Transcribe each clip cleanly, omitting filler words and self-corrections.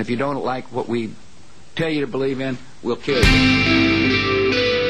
If you don't like what we tell you to believe in, we'll kill you.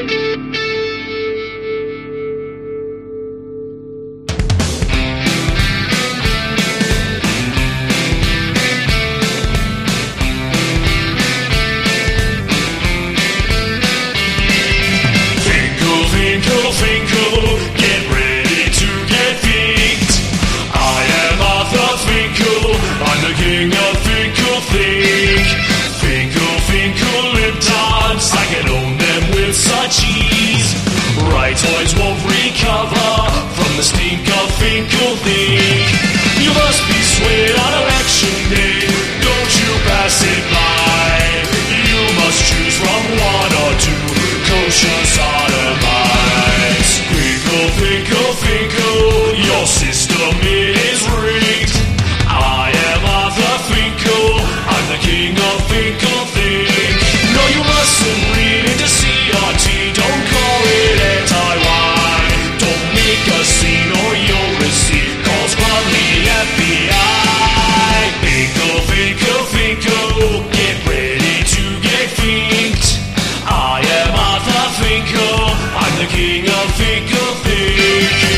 Toys won't recover from the stink of Finkelthink. You must be swayed on election day. Don't you pass it by. You must choose from one or two kosher sodomites. Finkel, Finkel, Finkel, your system is rigged. I am Arthur Finkel. I'm the king of Finkelthink. No, you mustn't read into CRT. Don't call it anti-Y. Don't make a scene or you'll receive calls from the FBI. Finkel, Finkel, Finkel, get ready to get finked. I am Arthur Finkel. I'm the king of Finkelthink.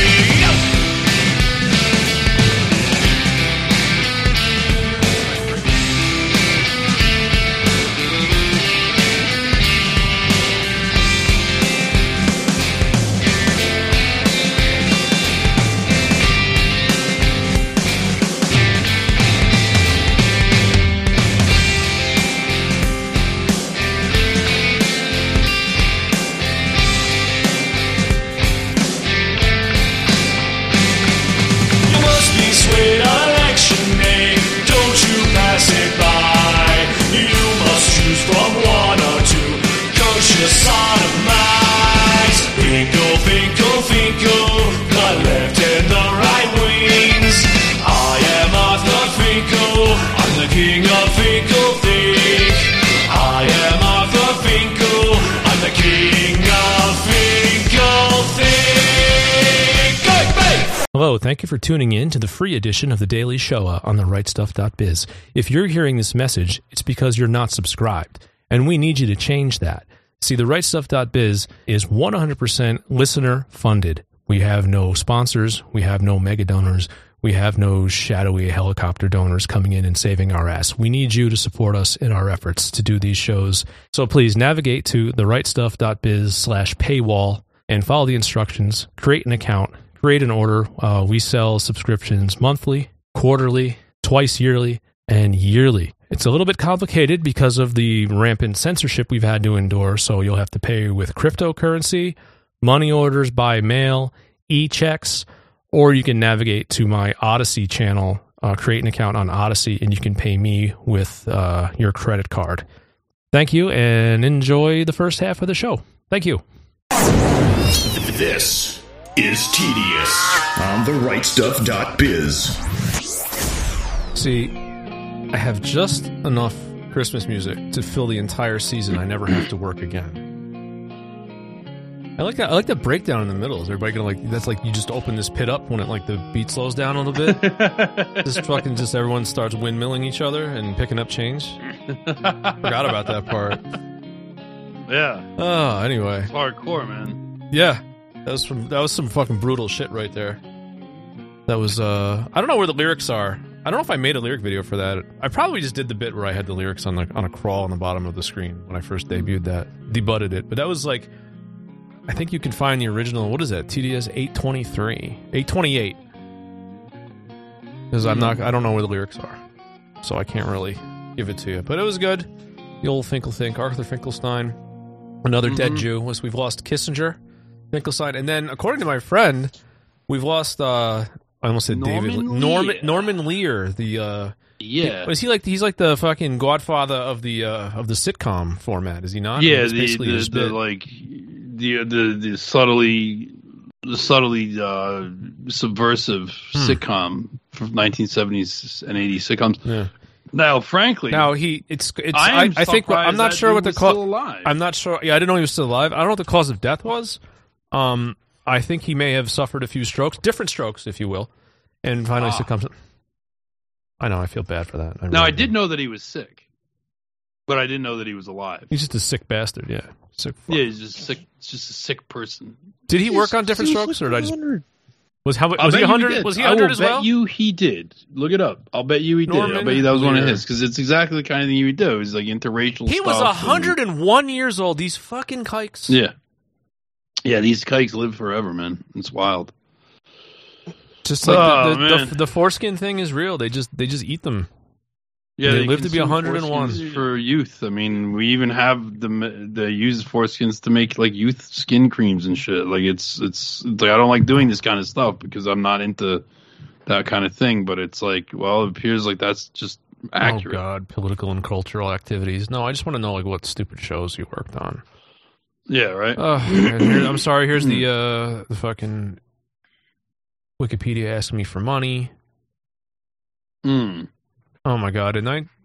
Hello, thank you for tuning in to the free edition of The Daily Shoah on the rightstuff.biz. If you're hearing this message, it's because you're not subscribed, and we need you to change that. See, the rightstuff.biz is 100% listener-funded. We have no sponsors, we have no mega donors, we have no shadowy helicopter donors coming in and saving our ass. We need you to support us in our efforts to do these shows. So please navigate to therightstuff.biz/paywall and follow the instructions, create an account, create an order. We sell subscriptions monthly, quarterly, twice yearly, and yearly. It's a little bit complicated because of the rampant censorship we've had to endure, so you'll have to pay with cryptocurrency, money orders by mail, e-checks, or you can navigate to my Odyssey channel, create an account on Odyssey, and you can pay me with your credit card. Thank you, and enjoy the first half of the show. Thank you. This is Tedious on therightstuff.biz. See, I have just enough Christmas music to fill the entire season. I never have to work again. I like that. I like the breakdown in the middle. Is everybody gonna like? That's like you just open this pit up when it like the beat slows down a little bit. just everyone starts windmilling each other and picking up change. Forgot about that part. Yeah. Oh, anyway. It's hardcore, man. Yeah, that was some fucking brutal shit right there. That was I don't know where the lyrics are. I don't know if I made a lyric video for that. I probably just did the bit where I had the lyrics on a crawl on the bottom of the screen when I first debuted that, debudded it. But that was like, I think you can find the original. What is that? TDS 823, 828. Because I don't know where the lyrics are, so I can't really give it to you. But it was good. The old Finkelthink, Arthur Finkelstein, another dead Jew. We've lost Kissinger, Finkelstein, and then according to my friend, we've lost. I almost said Norman Lear. The is he like he's like the fucking godfather of the sitcom format? Is he not? Yeah, the subtly subversive sitcom from 1970s and 80s sitcoms. Yeah. Now, frankly, I think I'm not sure what the cause. I'm not sure. Yeah, I didn't know he was still alive. I don't know what the cause of death was. I think he may have suffered a few strokes, different strokes, if you will, and finally succumbed. I know. I feel bad for that. I did know that he was sick. but I didn't know that he was alive. He's just a sick bastard. Yeah, sick. Fuck. Yeah, he's just sick. Just a sick person. Did he work on different strokes, or did I just? Was he 100? Was he 100 as well? I bet you he did. Look it up. I'll bet you he Norman did. I'll bet you that was one of Lear. his because it's exactly the kind of thing he would do. He's like interracial. He was stuff 101 years old. These fucking kikes. Yeah, yeah. These kikes live forever, man. It's wild. Just like the foreskin thing is real. They just eat them. Yeah, they live to be consume 101 foreskins for youth. I mean, we even have the use foreskins to make like youth skin creams and shit. Like it's like I don't like doing this kind of stuff because I'm not into that kind of thing. But it's like, well, it appears like that's just accurate. Oh God, political and cultural activities. No, I just want to know like what stupid shows you worked on. Yeah, right. I'm sorry. Here's the fucking Wikipedia asking me for money. Oh my God! In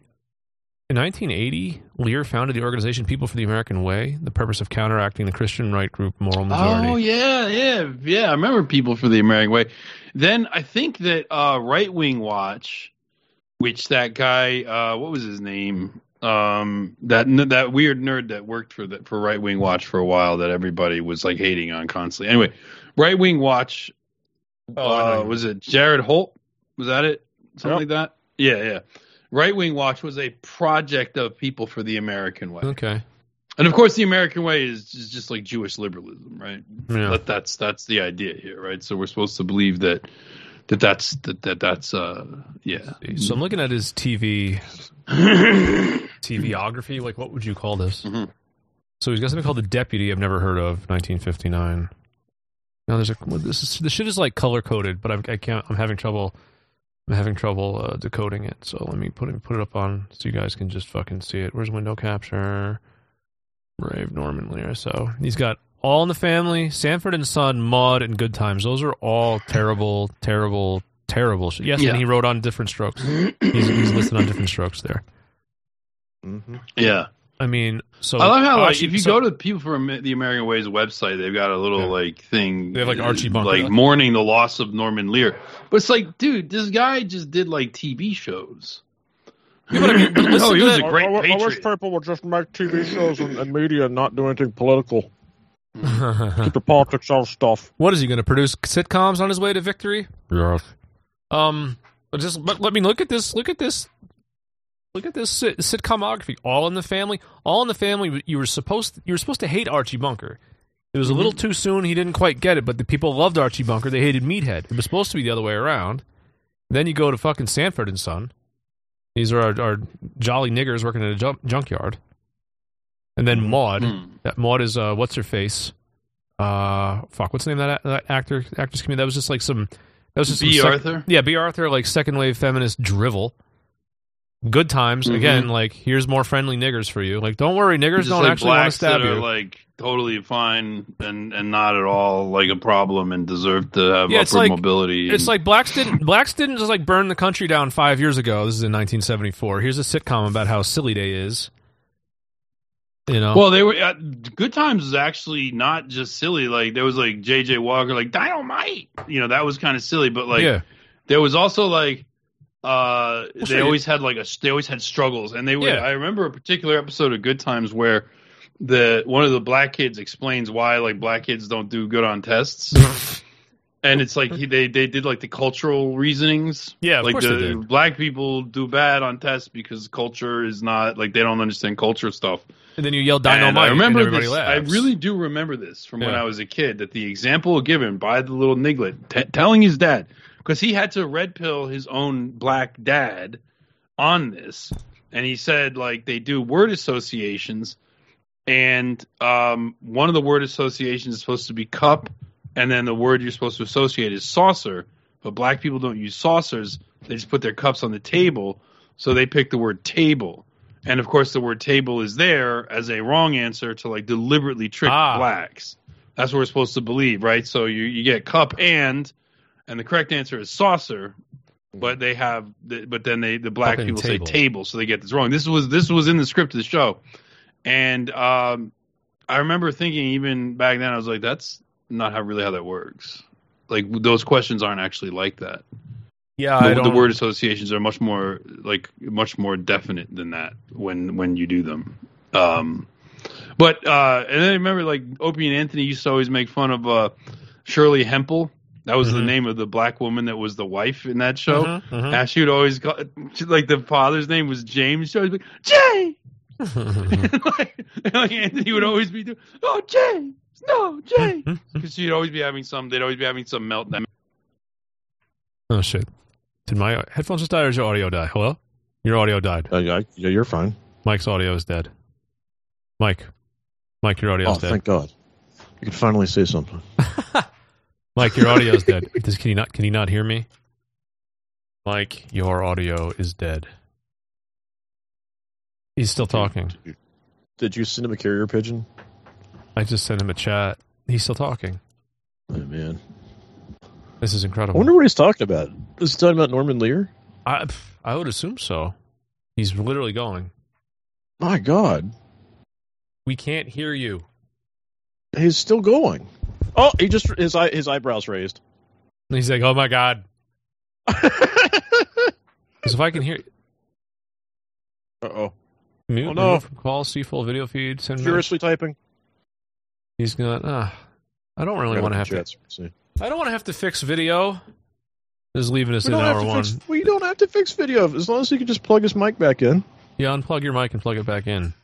1980, Lear founded the organization People for the American Way, the purpose of counteracting the Christian right group Moral Majority. Oh yeah. I remember People for the American Way. Then I think that Right Wing Watch, which that guy, what was his name? That weird nerd that worked for Right Wing Watch for a while that everybody was like hating on constantly. Anyway, Right Wing Watch. Was it Jared Holt? Was that it? Something like that. Yeah. Right Wing Watch was a project of People for the American Way. Okay. And of course, the American Way is just like Jewish liberalism, right? Yeah. That's the idea here, right? So we're supposed to believe that's yeah. So I'm looking at his TVography. Like, what would you call this? Mm-hmm. So he's got something called The Deputy. I've never heard of. 1959. Now this shit is like color coded, but I can't. I'm having trouble decoding it. So let me put it up on so you guys can just fucking see it. Where's window capture? Brave Norman Lear. So he's got All in the Family, Sanford and Son, Maude, and Good Times. Those are all terrible shit. Yes, and he wrote on different strokes. He's listed on different strokes there. Mm-hmm. Yeah. I mean, so I love how if you go to People for the American Way's website, they've got a little like thing. They have like Archie Bunker, like mourning the loss of Norman Lear. But it's like, dude, this guy just did like TV shows. Yeah, but I mean, but listen he to was that. a great patriot. I wish people would just make TV shows and media and not do anything political. Keep the politics out of stuff. What is he going to produce sitcoms on his way to victory? Yes. But let me look at this. Look at this sitcomography. All in the Family. All in the Family. You were supposed to hate Archie Bunker. It was a little too soon. He didn't quite get it, but the people loved Archie Bunker. They hated Meathead. It was supposed to be the other way around. Then you go to fucking Sanford and Son. These are our jolly niggers working in a junkyard. And then Maude. That Maude is what's her face? What's the name of that actress comedian? That was just like some. That was just B. Arthur. Yeah, B. Arthur, like second wave feminist drivel. Good Times again. Like, here's more friendly niggers for you. Like, don't worry, niggers don't actually want to stab that you. are like totally fine and not at all like a problem and deserve to have upward mobility. It's like blacks didn't just like burn the country down 5 years ago. This is in 1974. Here's a sitcom about how silly day is. You know. Well, they were Good Times was actually not just silly. Like there was like J.J. Walker, like Dynamite. You know, that was kind of silly. But like there was also like. They always had struggles, and they would. I remember a particular episode of Good Times where one of the black kids explains why like black kids don't do good on tests, and it's like they did like the cultural reasonings. Yeah, of like course they did. Black people do bad on tests because culture is not like they don't understand culture stuff. And then you yell Dynamite, and I remember and everybody this. laughs. I really do remember this from when I was a kid. That the example given by the little niglet telling his dad. Because he had to red pill his own black dad on this. And he said, like, they do word associations. And one of the word associations is supposed to be cup. And then the word you're supposed to associate is saucer. But black people don't use saucers. They just put their cups on the table. So they pick the word table. And, of course, the word table is there as a wrong answer to, like, deliberately trick blacks. That's what we're supposed to believe, right? So you get cup and the correct answer is saucer, but then the black people say table, so they get this wrong. This was in the script of the show, and I remember thinking even back then I was like, that's not how that works. Like those questions aren't actually like that. Yeah, the word associations are much more definite than that when you do them. But and then I remember like Opie and Anthony used to always make fun of Shirley Hempel. That was the name of the black woman that was the wife in that show. And she would always call, like the father's name was James. She would always be Jay. and like Anthony would always be doing, oh James, no Jay, because she'd always be having some. They'd always be having some meltdown. Oh shit! Did my headphones just die or did your audio die? Hello? Your audio died. Yeah, you're fine. Mike's audio is dead. Mike, your audio is dead. Oh, thank God! You can finally say something. Mike, your audio is dead. Can you not hear me? Mike, your audio is dead. He's still talking. Did you send him a carrier pigeon? I just sent him a chat. He's still talking. Oh man, this is incredible. I wonder what he's talking about. Is he talking about Norman Lear? I would assume so. He's literally going. My God, we can't hear you. He's still going. Oh, he just his eyebrows raised. And he's like, "Oh my God!" Because if I can hear, mute, oh no! Call, see full video feed. Send furiously typing. He's gonna. I don't really want to have to. I don't want to have to fix video. Just leaving us in hour one. We don't have to fix video as long as you can just plug his mic back in. Yeah, unplug your mic and plug it back in.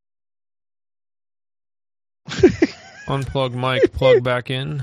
Unplug mic, plug back in.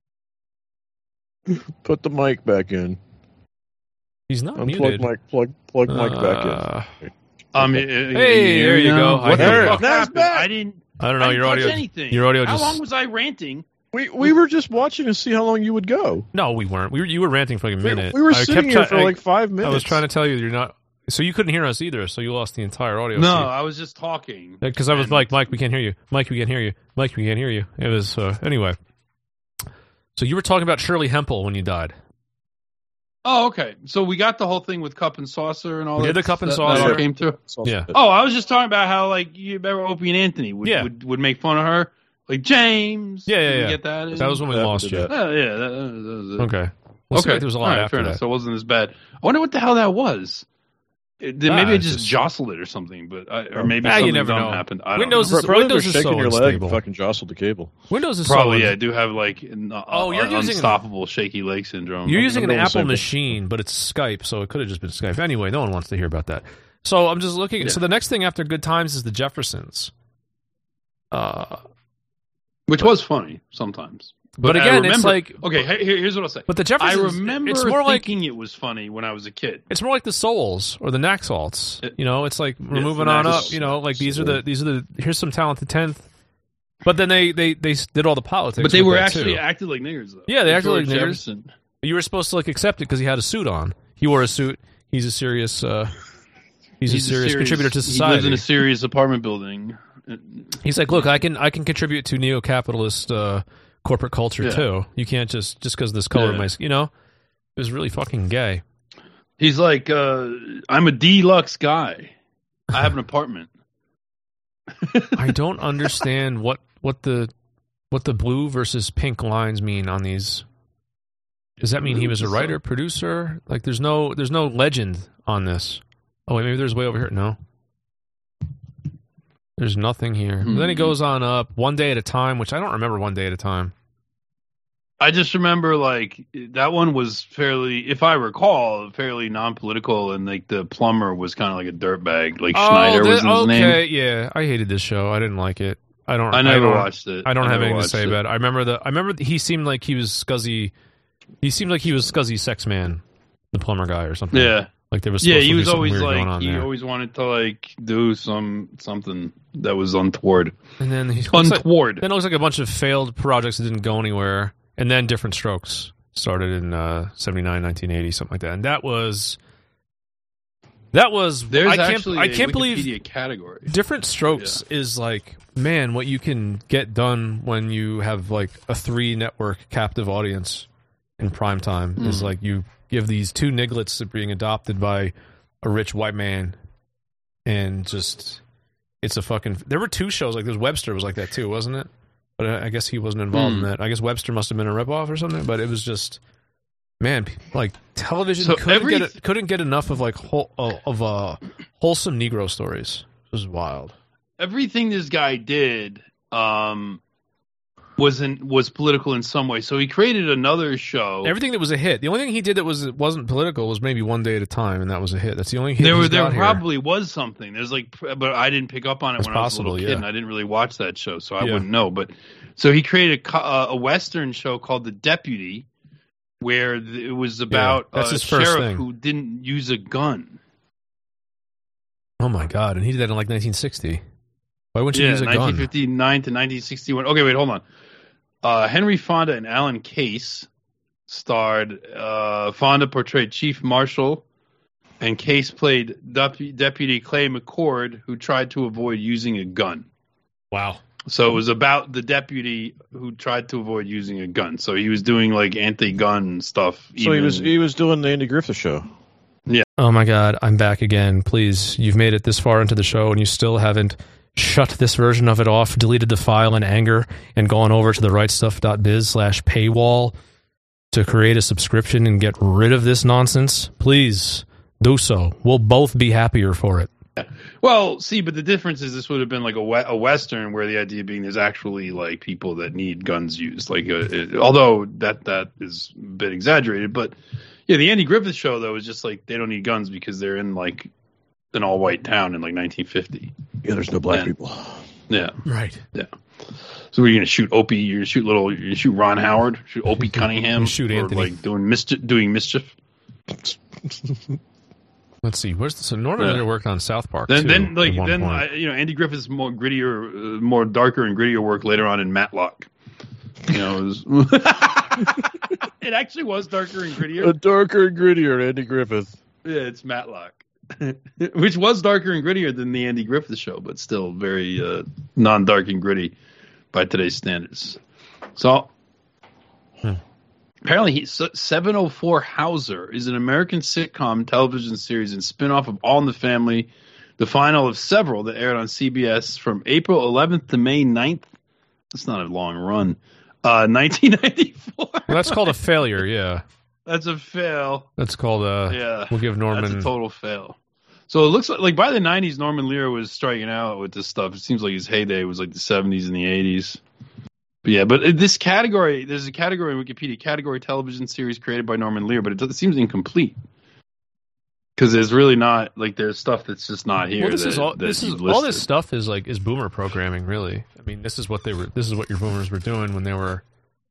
Put the mic back in. He's not Unplug muted. Mic, plug mic back in. Hey, there you go. What the fuck Now it's happened? back. I didn't know your audio. Anything. Your audio How just. long was I ranting? We were just watching to see how long you would go. No, we weren't. You were ranting for like a minute. We were sitting here for like 5 minutes. I was trying to tell you you're not. So you couldn't hear us either. So you lost the entire audio. No, I was just talking. Because I was like, Mike, we can't hear you. Mike, we can't hear you. Mike, we can't hear you. It was anyway. So you were talking about Shirley Hempel when you died. Oh, okay. So we got the whole thing with Cup and Saucer and all that. We did the Cup and that Saucer. all came through. Yeah. Oh, I was just talking about how like you remember Opie and Anthony would make fun of her, like James. Yeah. Did you get that? That was when we lost you. Oh, yeah. That was it. Okay. Well, okay. There was a lot after that. So it wasn't as bad. I wonder what the hell that was. Maybe I just jostled it or something, but or maybe something you never dumb know. happened. I Windows don't know. Windows is shaking so your leg unstable. and fucking jostled the cable. Windows is probably so I do have like you're using unstoppable shaky leg syndrome. You're using an Apple machine, but it's Skype, so it could have just been Skype. Anyway, no one wants to hear about that. So I'm just looking. So the next thing after Good Times is the Jeffersons, which was funny sometimes. But again, it's like okay. Here's what I'll say. But the Jeffersons, I remember it's more thinking it was funny when I was a kid. It's more like the Souls or the Naxalts. It's like we're moving on up. Like these are the here's some talented 10th. But then they did all the politics. But they were actually acted like niggers though. Yeah, they acted like niggers. Jefferson. You were supposed to like accept it because he had a suit on. He wore a suit. He's a serious. He's a serious contributor to society. He lives in a serious apartment building. He's like, look, I can contribute to neo-capitalist corporate culture too. You can't just because this color of my, it was really fucking gay. He's like, I'm a deluxe guy. I have an apartment. I don't understand what the blue versus pink lines mean on these. Does that mean he was a writer, producer? Like, there's no legend on this. Oh wait, maybe there's way over here. No. There's nothing here. But then he goes on up One Day at a Time, which I don't remember One Day at a Time. I just remember like that one was fairly, if I recall, fairly non-political, and like the plumber was kind of like a dirtbag. Like Schneider was his name. Okay, yeah, I hated this show. I didn't like it. I never watched it. I don't have anything to say about it. I remember he seemed like he was scuzzy. He seemed like he was scuzzy sex man, the plumber guy or something. Yeah. Like there was he was always like he always wanted to like do something that was untoward. And then he untoward. Then it looks like a bunch of failed projects that didn't go anywhere. And then Different Strokes started in 79, 1980, something like that. And that was There's I can't believe Wikipedia category. Different Strokes is like, man, what you can get done when you have like a 3-network captive audience in prime time is like you give these 2 nigglets that are being adopted by a rich white man, and just it's a fucking. There were 2 shows like this. Webster was like that too, wasn't it? But I guess he wasn't involved in that. I guess Webster must have been a ripoff or something. But it was just Man, like television So couldn't get enough of like wholesome Negro stories. It was wild. Everything this guy did was political in some way. So he created another show. Everything that was a hit. The only thing he did that wasn't political was maybe One Day at a Time, and that was a hit. That's the only hit. There probably was something. There's like, but I didn't pick up on it when I was a little kid, and I didn't really watch that show, so I wouldn't know. But so he created a Western show called The Deputy, where it was about a sheriff who didn't use a gun. Oh my God! And he did that in like 1960. Why wouldn't you use a gun? 1959 to 1961. Okay, wait, hold on. Henry Fonda and Alan Case starred. Fonda portrayed Chief Marshal, and Case played Deputy Clay McCord, who tried to avoid using a gun. Wow. So it was about the deputy who tried to avoid using a gun. So he was doing like anti-gun stuff. So he was doing the Andy Griffith Show. Yeah. Oh my God, I'm back again. Please, you've made it this far into the show and you still haven't shut this version of it off, deleted the file in anger, and gone over to the rightstuff.biz/paywall to create a subscription and get rid of this nonsense. Please do so. We'll both be happier for it. Well, see, but the difference is this would have been like a Western where the idea being there's actually like people that need guns used. Like, although that is a bit exaggerated, but yeah, the Andy Griffith Show though is just like they don't need guns because they're in like an all white town in like 1950. Yeah, there's no black people. Yeah, right. Yeah. So we're gonna shoot Opie. You're gonna shoot Ron Howard, shoot Opie Cunningham, shoot Anthony, like doing mischief. Let's see. So Norman Lear worked on South Park. Then Andy Griffith's more grittier, more darker and grittier work later on in Matlock. You know, it actually was darker and grittier. A darker and grittier Andy Griffith. Yeah, it's Matlock, which was darker and grittier than the Andy Griffith Show, but still very non-dark and gritty by today's standards. So. Apparently, 704 Hauser is an American sitcom television series and spinoff of All in the Family, the final of several that aired on CBS from April 11th to May 9th. That's not a long run. 1994. Well, that's called a failure, yeah. That's a fail. That's called yeah. We'll give Norman... That's a total fail. So it looks like by the 90s, Norman Lear was striking out with this stuff. It seems like his heyday was like the 70s and the 80s. But yeah, but this category, there's a category in Wikipedia, category television series created by Norman Lear, but it seems incomplete. Because there's really not, like, there's stuff that's just not here. Well, all this stuff is boomer programming, really. I mean, this is what your boomers were doing when they were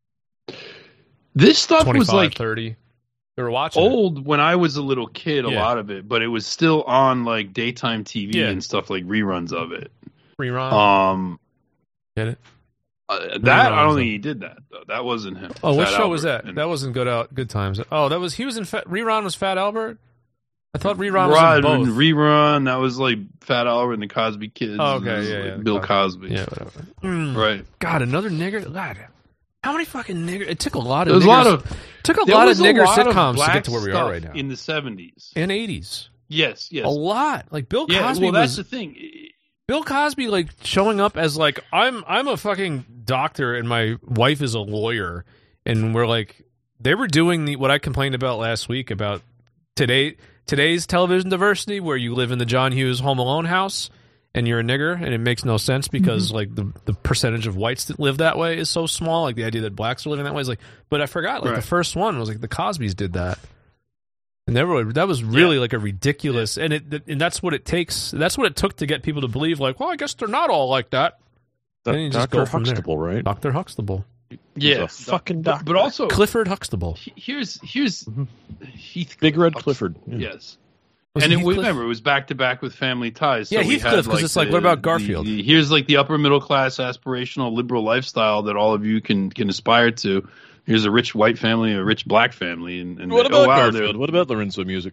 this stuff 25, was like 30. They were watching old when I was a little kid, a lot of it, but it was still on like daytime TV and stuff, like reruns of it. Rerun. Get it? I don't think he did that though. That wasn't him. Oh, what show was that? That wasn't Good Times. Oh, that was he was in Rerun was Fat Albert. I thought Rerun was in both. Rerun, that was like Fat Albert and the Cosby Kids. Oh, okay, yeah. Bill Cosby. Yeah, whatever. Right. God, another nigger. God, how many fucking nigger? It took a lot of. Nigger sitcoms to get to where we are right now. In the 70s and 80s. Yes. A lot. Like Bill Cosby. Yeah, well, that's the thing. Bill Cosby, like, showing up as, like, I'm a fucking doctor and my wife is a lawyer. And we're like, they were doing what I complained about last week about today's television diversity, where you live in the John Hughes Home Alone house and you're a nigger, and it makes no sense because, like, the percentage of whites that live that way is so small. Like, the idea that blacks are living that way is like, but I forgot, like, the first one was, like, the Cosbys did that. And that was really like a ridiculous, and that's what it takes. That's what it took to get people to believe, like, well, I guess they're not all like that. Then you just go from Huxtable, there. Right? Dr. Huxtable. Yeah, fucking doctor. But also Clifford Huxtable. Here's Heathcliff. Big Red Clifford. Yeah. Yes. And remember, it was back to back with Family Ties. So yeah, Heathcliff, because it's like, what about Garfield? Here's like the upper middle class, aspirational, liberal lifestyle that all of you can aspire to. Here's a rich white family, a rich black family, and what about Garfield? What about Lorenzo music?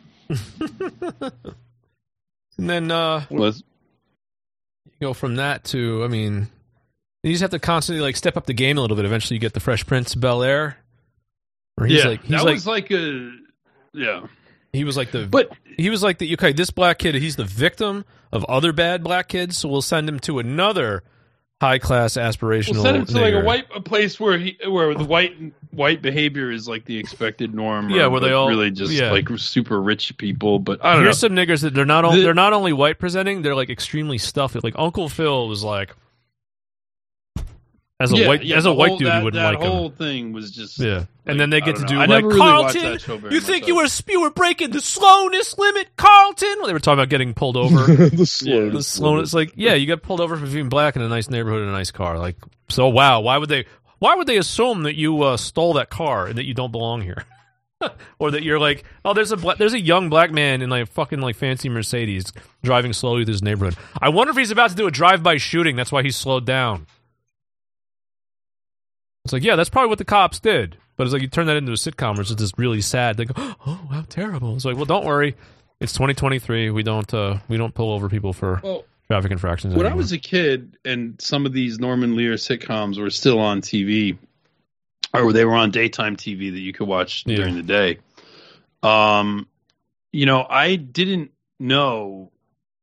And then you go from that to, I mean, you just have to constantly like step up the game a little bit. Eventually, you get the Fresh Prince of Bel-Air. He was like this black kid, he's the victim of other bad black kids, so we'll send him to another high class aspirational. Well, send him to like nigger. a place where the white behavior is like the expected norm. Yeah, or, where they like, all really just yeah. like super rich people. But I don't Here's know. some niggers that they're not only white presenting, they're like extremely stuffy. Like Uncle Phil was like, as a white dude, you wouldn't that like him. whole thing was just Yeah, like, and then they I get to don't do know. I like never really watched Carlton. that show very You much. think you were breaking the slowness limit, Carlton? Well, they were talking about getting pulled over. The slow. The slowness, like, yeah, you got pulled over for being black in a nice neighborhood in a nice car. Like, so wow, why would they assume that you stole that car and that you don't belong here, or that you're like, oh, there's a young black man in like fucking like fancy Mercedes driving slowly through his neighborhood. I wonder if he's about to do a drive-by shooting. That's why he's slowed down. It's like, yeah, that's probably what the cops did. But it's like you turn that into a sitcom where it's just really sad. They go, oh, how terrible. It's like, well, don't worry. It's 2023. We don't pull over people for traffic infractions When anymore. I was a kid and some of these Norman Lear sitcoms were still on TV, or they were on daytime TV that you could watch during the day, I didn't know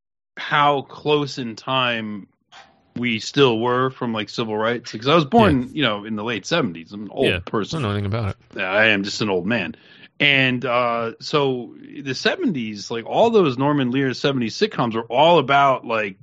how close in time we still were from like civil rights, because I was born, in the late 70s. I'm an old person. I don't know anything about it. I am just an old man. And so the 70s, like all those Norman Lear 70s sitcoms were all about like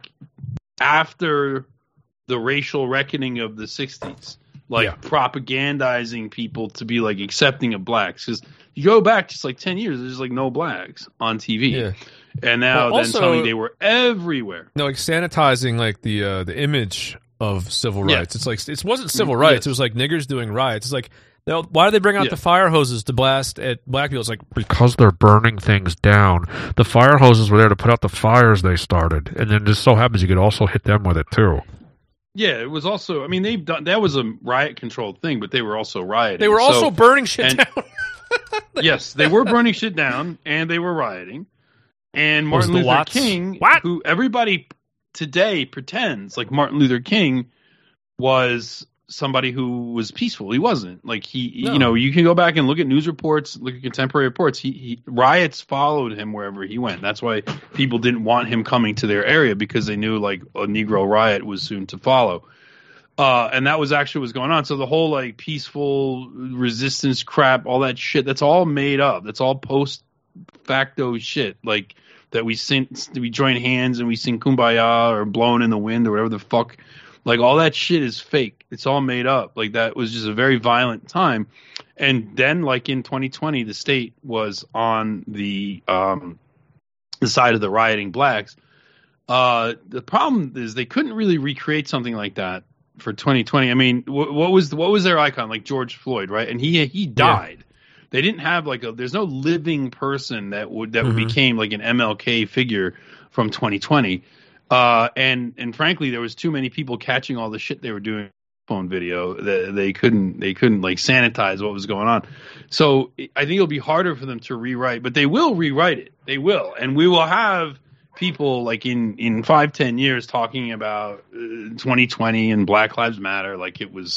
after the racial reckoning of the 60s, like propagandizing people to be like accepting of blacks. Because you go back just like 10 years, there's like no blacks on TV. Yeah. And now Well, then also, suddenly they were everywhere. No, like sanitizing like the image of civil rights. It's like it wasn't civil rights. Yes. It was like niggers doing riots. It's like, why do they bring out the fire hoses to blast at black people? It's like, because they're burning things down. The fire hoses were there to put out the fires they started, and then just so happens you could also hit them with it too. Yeah, it was also. I mean, they've done that was a riot controlled thing, but they were also rioting. They were also burning shit down. Yes, they were burning shit down, and they were rioting. And Martin Luther King, who everybody today pretends like Martin Luther King was somebody who was peaceful. He wasn't. Like you can go back and look at news reports, look at contemporary reports. He riots followed him wherever he went. That's why people didn't want him coming to their area, because they knew like a Negro riot was soon to follow. And that was actually what's going on. So the whole like peaceful resistance crap, all that shit, that's all made up. That's all post facto shit. Like that we join hands and we sing Kumbaya or Blowing in the Wind or whatever the fuck. Like all that shit is fake. It's all made up. Like that was just a very violent time. And then like in 2020, the state was on the side of the rioting blacks. The problem is they couldn't really recreate something like that for 2020. I mean, what was their icon? Like George Floyd, right? And he died. Yeah. They didn't have there's no living person that became like an MLK figure from 2020. And frankly, there was too many people catching all the shit they were doing phone video that they couldn't like sanitize what was going on. So I think it'll be harder for them to rewrite, but they will rewrite it. They will. And we will have people like in 5-10 years talking about 2020 and Black Lives Matter like it was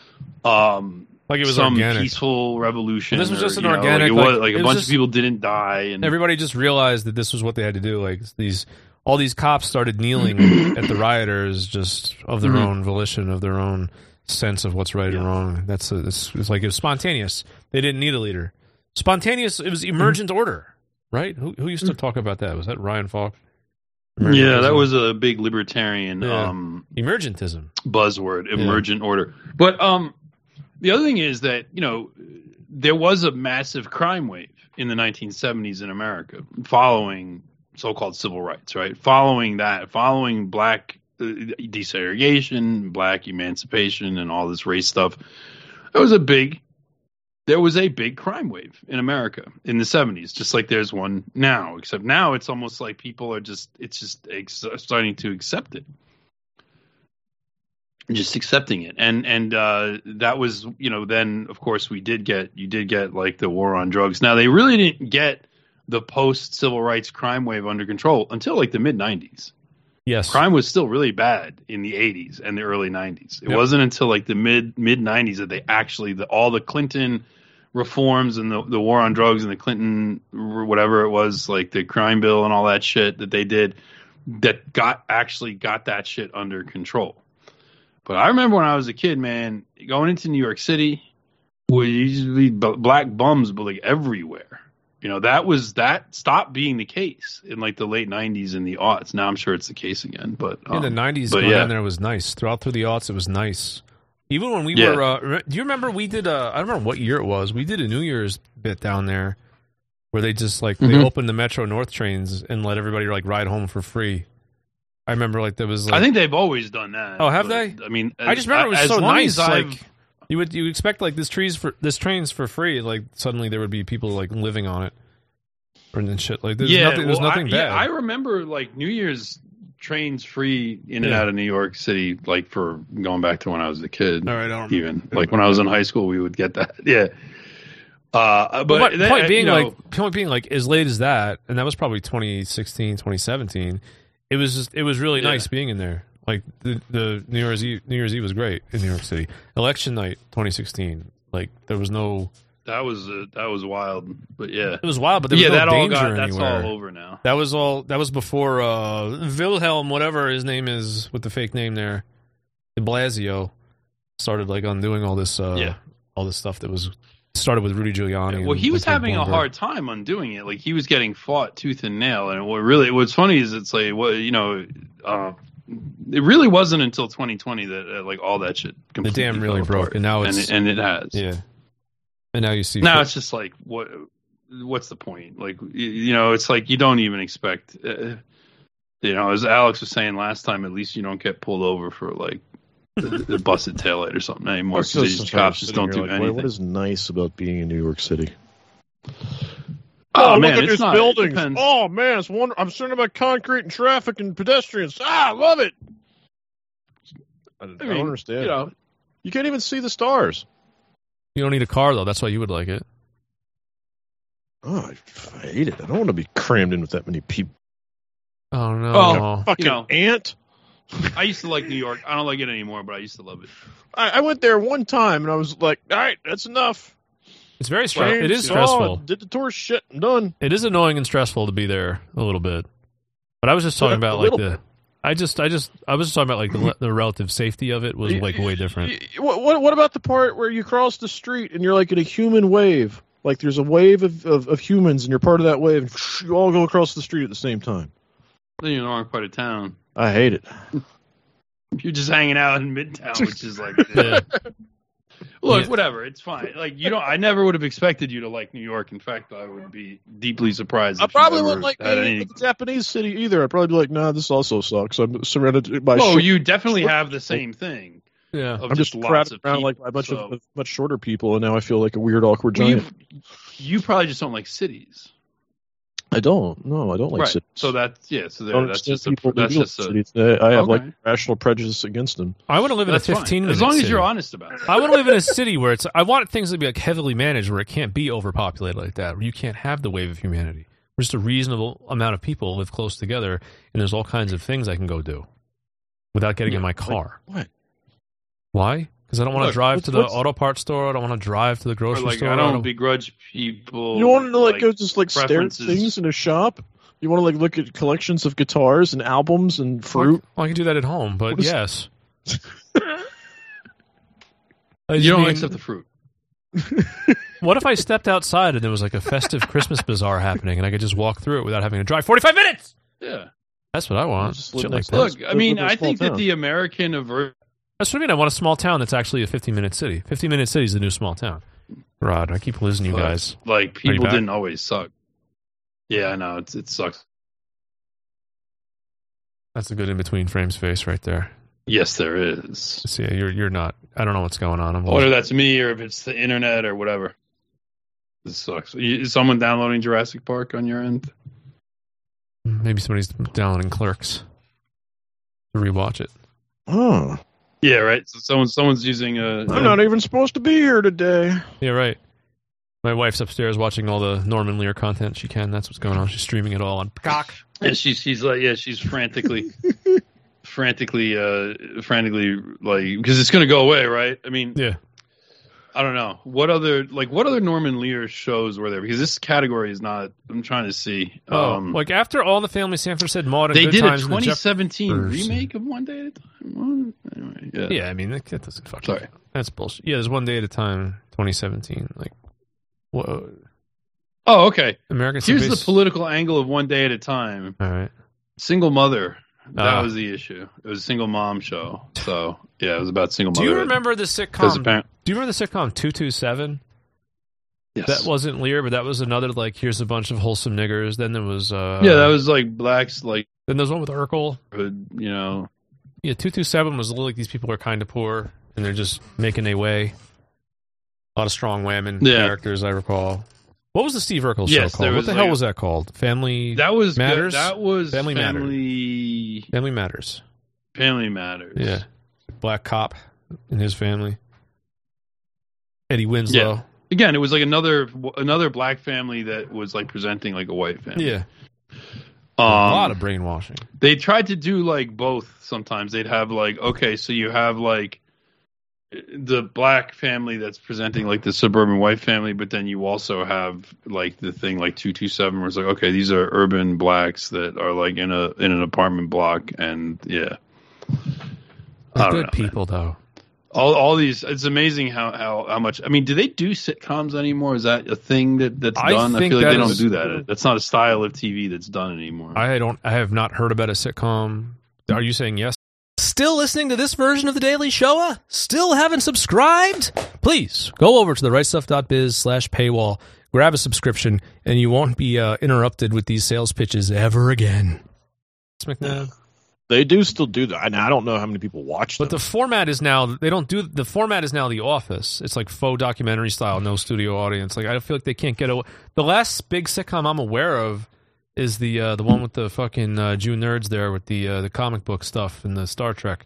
like it was some organic. Peaceful revolution. This was just an organic. Like a bunch of people didn't die, and everybody just realized that this was what they had to do. Like all these cops started kneeling at the rioters just of their own volition, of their own sense of what's right and wrong. It's like it was spontaneous. They didn't need a leader. Spontaneous. It was emergent order, right? Who used to talk about that? Was that Ryan Falk? Yeah, that was a big libertarian emergentism buzzword. Emergent order, but the other thing is that, there was a massive crime wave in the 1970s in America following so-called civil rights, right? Following black desegregation, black emancipation, and all this race stuff. There was a big crime wave in America in the 70s, just like there's one now, except now it's almost like people are starting to accept it. Just accepting it, and that was, then of course you did get like the war on drugs. Now they really didn't get the post civil rights crime wave under control until like the mid 90s. Yes, crime was still really bad in the 80s and the early 90s. It wasn't until like the mid 90s that they actually all the Clinton reforms and the war on drugs and the Clinton whatever it was, like the crime bill and all that shit that they did, that got that shit under control. But I remember when I was a kid, man, going into New York City, where you used to be black bums, but like everywhere. You know, that stopped being the case in like the late 90s and the aughts. Now I'm sure it's the case again. But in the 90s, going down there was nice. Through the aughts, it was nice. Even when we were, do you remember we did? I don't remember what year it was. We did a New Year's bit down there where they just like they opened the Metro North trains and let everybody like ride home for free. I remember like there was. Like, I think they've always done that. Oh, have they? I mean, I just remember it was so nice. Like you expect like this train's for free. Like suddenly there would be people like living on it, and shit. Like there's nothing bad. Yeah, I remember like New Year's trains free in and out of New York City, like for going back to when I was a kid. All right, even like when I was in high school, we would get that. Yeah. But point being like as late as that, and that was probably 2016, 2017. It was really nice being in there. Like the New Year's Eve was great in New York City. Election night 2016, like there was no. That was wild, but yeah, it was wild. But there was no danger anywhere. That's all over now. That was before Wilhelm, whatever his name is, with the fake name there, De Blasio, started like undoing all this stuff that was started with Rudy Giuliani. Yeah, well, he was having a hard time undoing it. Like he was getting fought tooth and nail. And what's funny is it's like it really wasn't until 2020 that like all that shit completely the dam really broke, apart. And now and it has. Yeah. And now you see. Now it's just like what's the point? Like it's like you don't even expect. As Alex was saying last time, at least you don't get pulled over for like the busted taillight or something anymore. Because cops just don't do anything. What is nice about being in New York City? Oh man, look at these buildings. Oh man, it's wonderful. I'm concerned about concrete and traffic and pedestrians. I love it. I don't understand. You can't even see the stars. You don't need a car, though. That's why you would like it. Oh, I hate it. I don't want to be crammed in with that many people. Oh, no. Oh, fucking ant. I used to like New York. I don't like it anymore, but I used to love it. I went there one time, and I was like, all right, that's enough. It's very stressful. It is stressful. Did the tourist shit. I'm done. It is annoying and stressful to be there a little bit. But I was just talking about like the... I was just talking about like the relative safety of it was like way different. What about the part where you cross the street and you're like in a human wave? Like there's a wave of humans and you're part of that wave and you all go across the street at the same time. Then you're in the wrong part of town. I hate it. You're just hanging out in Midtown, which is like look, whatever, it's fine. Like I never would have expected you to like New York. In fact, I would be deeply surprised. I probably wouldn't like the Japanese city either. I'd probably be like, nah, this also sucks. I'm surrounded by. Oh, you definitely have the same thing. Yeah, I'm just crowded around like a bunch of much shorter people, and now I feel like a weird, awkward giant. You probably just don't like cities. I don't. No, I don't like cities. So that's that's just I have like rational prejudice against them. I want to live in a 15-minute as long as city. you're honest about it. I want to live in a city where I want things to be like heavily managed, where it can't be overpopulated like that, where you can't have the wave of humanity. Where just a reasonable amount of people live close together, and there's all kinds of things I can go do without getting in my car. What? Why? Because I don't want to drive to the auto parts store. I don't want to drive to the grocery store. I don't begrudge people. You want to go just like stare at things in a shop? You want to like look at collections of guitars and albums and fruit? Well, I can do that at home, but yes. You don't accept the fruit. What if I stepped outside and there was like a festive Christmas bazaar happening and I could just walk through it without having to drive 45 minutes? Yeah. That's what I want. Shit like that. Look, I mean, I think that the American aversion. That's what I mean. I want a small town that's actually a 15-minute city. 15-minute city is the new small town. Rod, I keep losing you guys. Like, people didn't always suck. Yeah, I know. It sucks. That's a good in-between frames face right there. Yes, there is. See, you're not. I don't know what's going on. Whether that's me or if it's the internet or whatever. This sucks. Is someone downloading Jurassic Park on your end? Maybe somebody's downloading Clerks to rewatch it. Oh. Yeah, right. So someone's using a. I'm not even supposed to be here today. Yeah, right. My wife's upstairs watching all the Norman Lear content she can. That's what's going on. She's streaming it all on Peacock. And she's like, she's frantically, like, because it's going to go away, right? I mean, yeah. I don't know what other Norman Lear shows were there, because this category is not. I'm trying to see. Like after All in the Family, Sanford said Maude and they Good did a Times 2017 remake of One Day at a Time. Anyway, yeah, I mean that doesn't fucking. Sorry, that's bullshit. Yeah, there's One Day at a Time, 2017. Like, whoa. Oh, okay. Here's the political angle of One Day at a Time. All right. Single mother. That was the issue. It was a single mom show. So yeah, it was about single mother. Do you remember the sitcom? Do you remember the sitcom 227? Yes. That wasn't Lear, but that was another like here's a bunch of wholesome niggers. Then there was that was like blacks like. Then there's one with Urkel. You know. Yeah, 227 was like these people are kind of poor and they're just making their way. A lot of strong women characters, I recall. What was the Steve Urkel show called? What the hell was that called? Family Matters? That was Family Matters. Family Matters. Family Matters. Yeah. Black cop and his family. Eddie Winslow. Yeah. Again, it was like another black family that was like presenting like a white family. Yeah. A lot of brainwashing. They tried to do like both sometimes. They'd have like, okay, so you have like the black family that's presenting like the suburban white family, but then you also have like the thing like 227 where it's like, okay, these are urban blacks that are like in an apartment block, and yeah. They're good people though. All these, it's amazing how much. I mean, do they do sitcoms anymore? Is that a thing that's done? I feel like they don't do that. That's not a style of TV that's done anymore. I have not heard about a sitcom. Are you saying yes? Still listening to this version of The Daily Shoah? Still haven't subscribed? Please go over to therightstuff.biz/paywall, grab a subscription, and you won't be interrupted with these sales pitches ever again. McNabb. They do still do that. And I don't know how many people watch them. But the format is now the format is now The Office. It's like faux documentary style, no studio audience. Like I feel like they can't get away. The last big sitcom I'm aware of is the one with the fucking Jew nerds there with the comic book stuff and the Star Trek.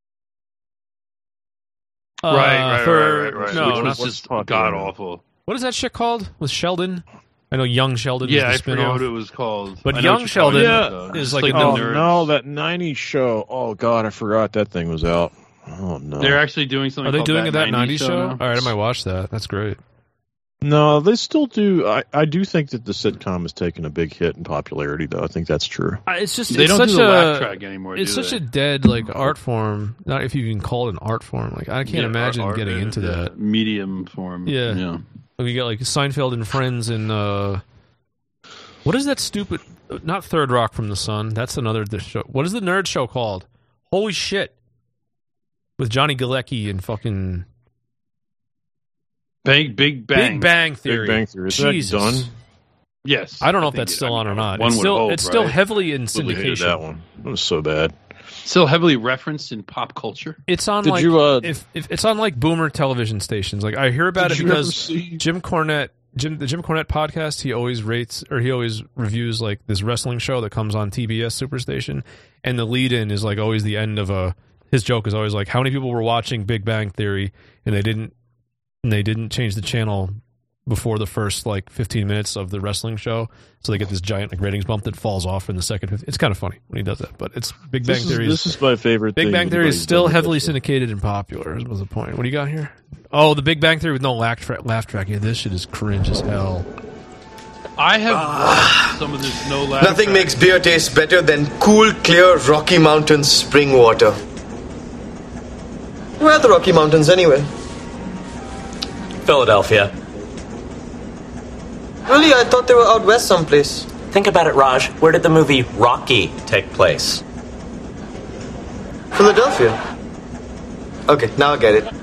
Right. No, which was just god awful. What is that shit called with Sheldon? I know Young Sheldon is the I spin-off. forget what it was called. But Young Sheldon is like that 90s show. Oh, God, I forgot that thing was out. Oh, no. They're actually doing something. Are they doing that 90s show? All right, I might watch that. That's great. No, they still do. I do think that the sitcom has taken a big hit in popularity, though. I think that's true. It's just they don't do the laugh track anymore. It's such a dead like art form. Not if you can call it an art form. Like I can't imagine getting into that medium form. Yeah. Like you get like Seinfeld and Friends and what is that stupid? Not Third Rock from the Sun. That's another show. What is the nerd show called? Holy shit! With Johnny Galecki and fucking Big Bang. Big Bang Theory. Big Bang Theory. Is Jesus. that done? Yes. I don't know if that's still on or not. It's still heavily in syndication. That one. It was so bad. Still heavily referenced in pop culture. It's on if it's on like boomer television stations. Like I hear about it because Jim Cornette. The Jim Cornette podcast, he always reviews like this wrestling show that comes on TBS Superstation, and the lead-in is like always the end of his joke is always like, how many people were watching Big Bang Theory and they didn't change the channel before the first like 15 minutes of the wrestling show, so they get this giant like ratings bump that falls off in the second. It's kind of funny when he does that, but it's Big Bang Theory. This is my favorite. Big Bang Theory is still heavily syndicated and popular. Was the point? What do you got here? Oh, the Big Bang Theory with no laugh track. Yeah, this shit is cringe as hell. I have watched some of this no laugh. Nothing makes beer taste better than cool, clear Rocky Mountain spring water. Where are the Rocky Mountains anyway? Philadelphia. Really? I thought they were out west someplace. Think about it, Raj. Where did the movie Rocky take place? Philadelphia. Okay, now I get it.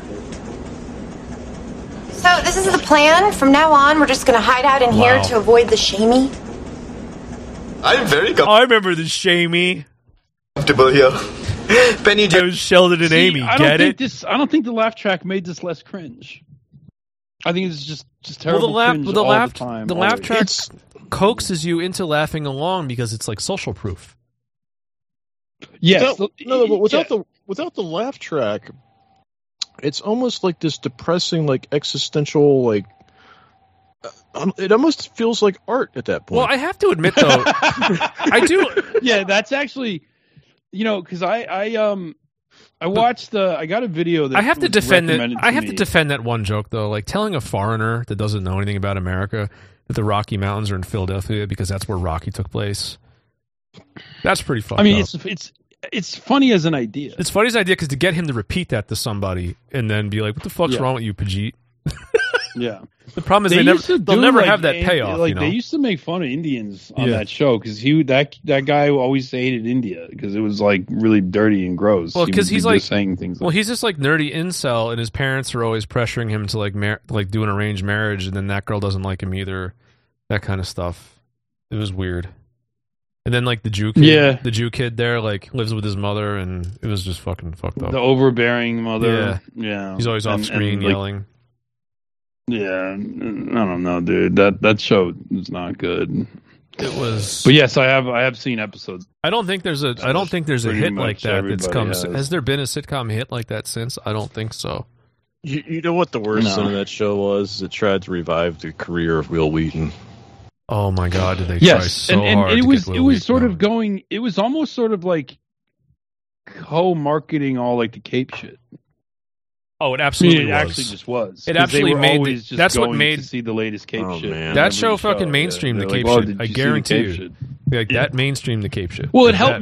So this is the plan? From now on, we're just going to hide out in here to avoid the shamey? I'm very I remember the shamey. Comfortable here. Penny It was Sheldon and Amy. I don't think the laugh track made this less cringe. I think it's just terrible cringe all the time. The laugh track coaxes you into laughing along because it's like social proof. Yes. But without the laugh track, it's almost like this depressing, like existential, like it almost feels like art at that point. Well, I have to admit though, I do. Yeah, that's actually, because watched I got a video that I have to was defend it. recommended I have me. to defend that one joke though. Like telling a foreigner that doesn't know anything about America that the Rocky Mountains are in Philadelphia because that's where Rocky took place. That's pretty fucked I mean, up. it's funny as an idea. It's funny as an idea because to get him to repeat that to somebody and then be like, "What the fuck's wrong with you, Pajit?" Yeah. The problem is they'll never have that payoff. Like you know? they used to make fun of Indians on that show because that guy always hated India because it was like really dirty and gross. Well, because he's like saying things. Well, he's just like nerdy incel, and his parents are always pressuring him to like do an arranged marriage, and then that girl doesn't like him either. That kind of stuff. It was weird. And then like the Jew kid there like lives with his mother, and it was just fucking fucked up. The overbearing mother. Yeah. He's always off screen yelling. Yeah, I don't know, dude. That show is not good. It was, but yes, I have seen episodes. I don't think there's a hit like that that's come. Has there been a sitcom hit like that since? I don't think so. You know what the worst thing of that show was? It tried to revive the career of Will Wheaton. Oh my God! Did they try so hard? And it was sort of going. It was almost sort of like co-marketing all like the Cape shit. Oh, it absolutely was. It actually just was. It absolutely made. That's what made to see the latest Cape shit. Man. That show fucking mainstreamed the Cape shit. I guarantee you. Like that mainstreamed the Cape shit. Well, it helped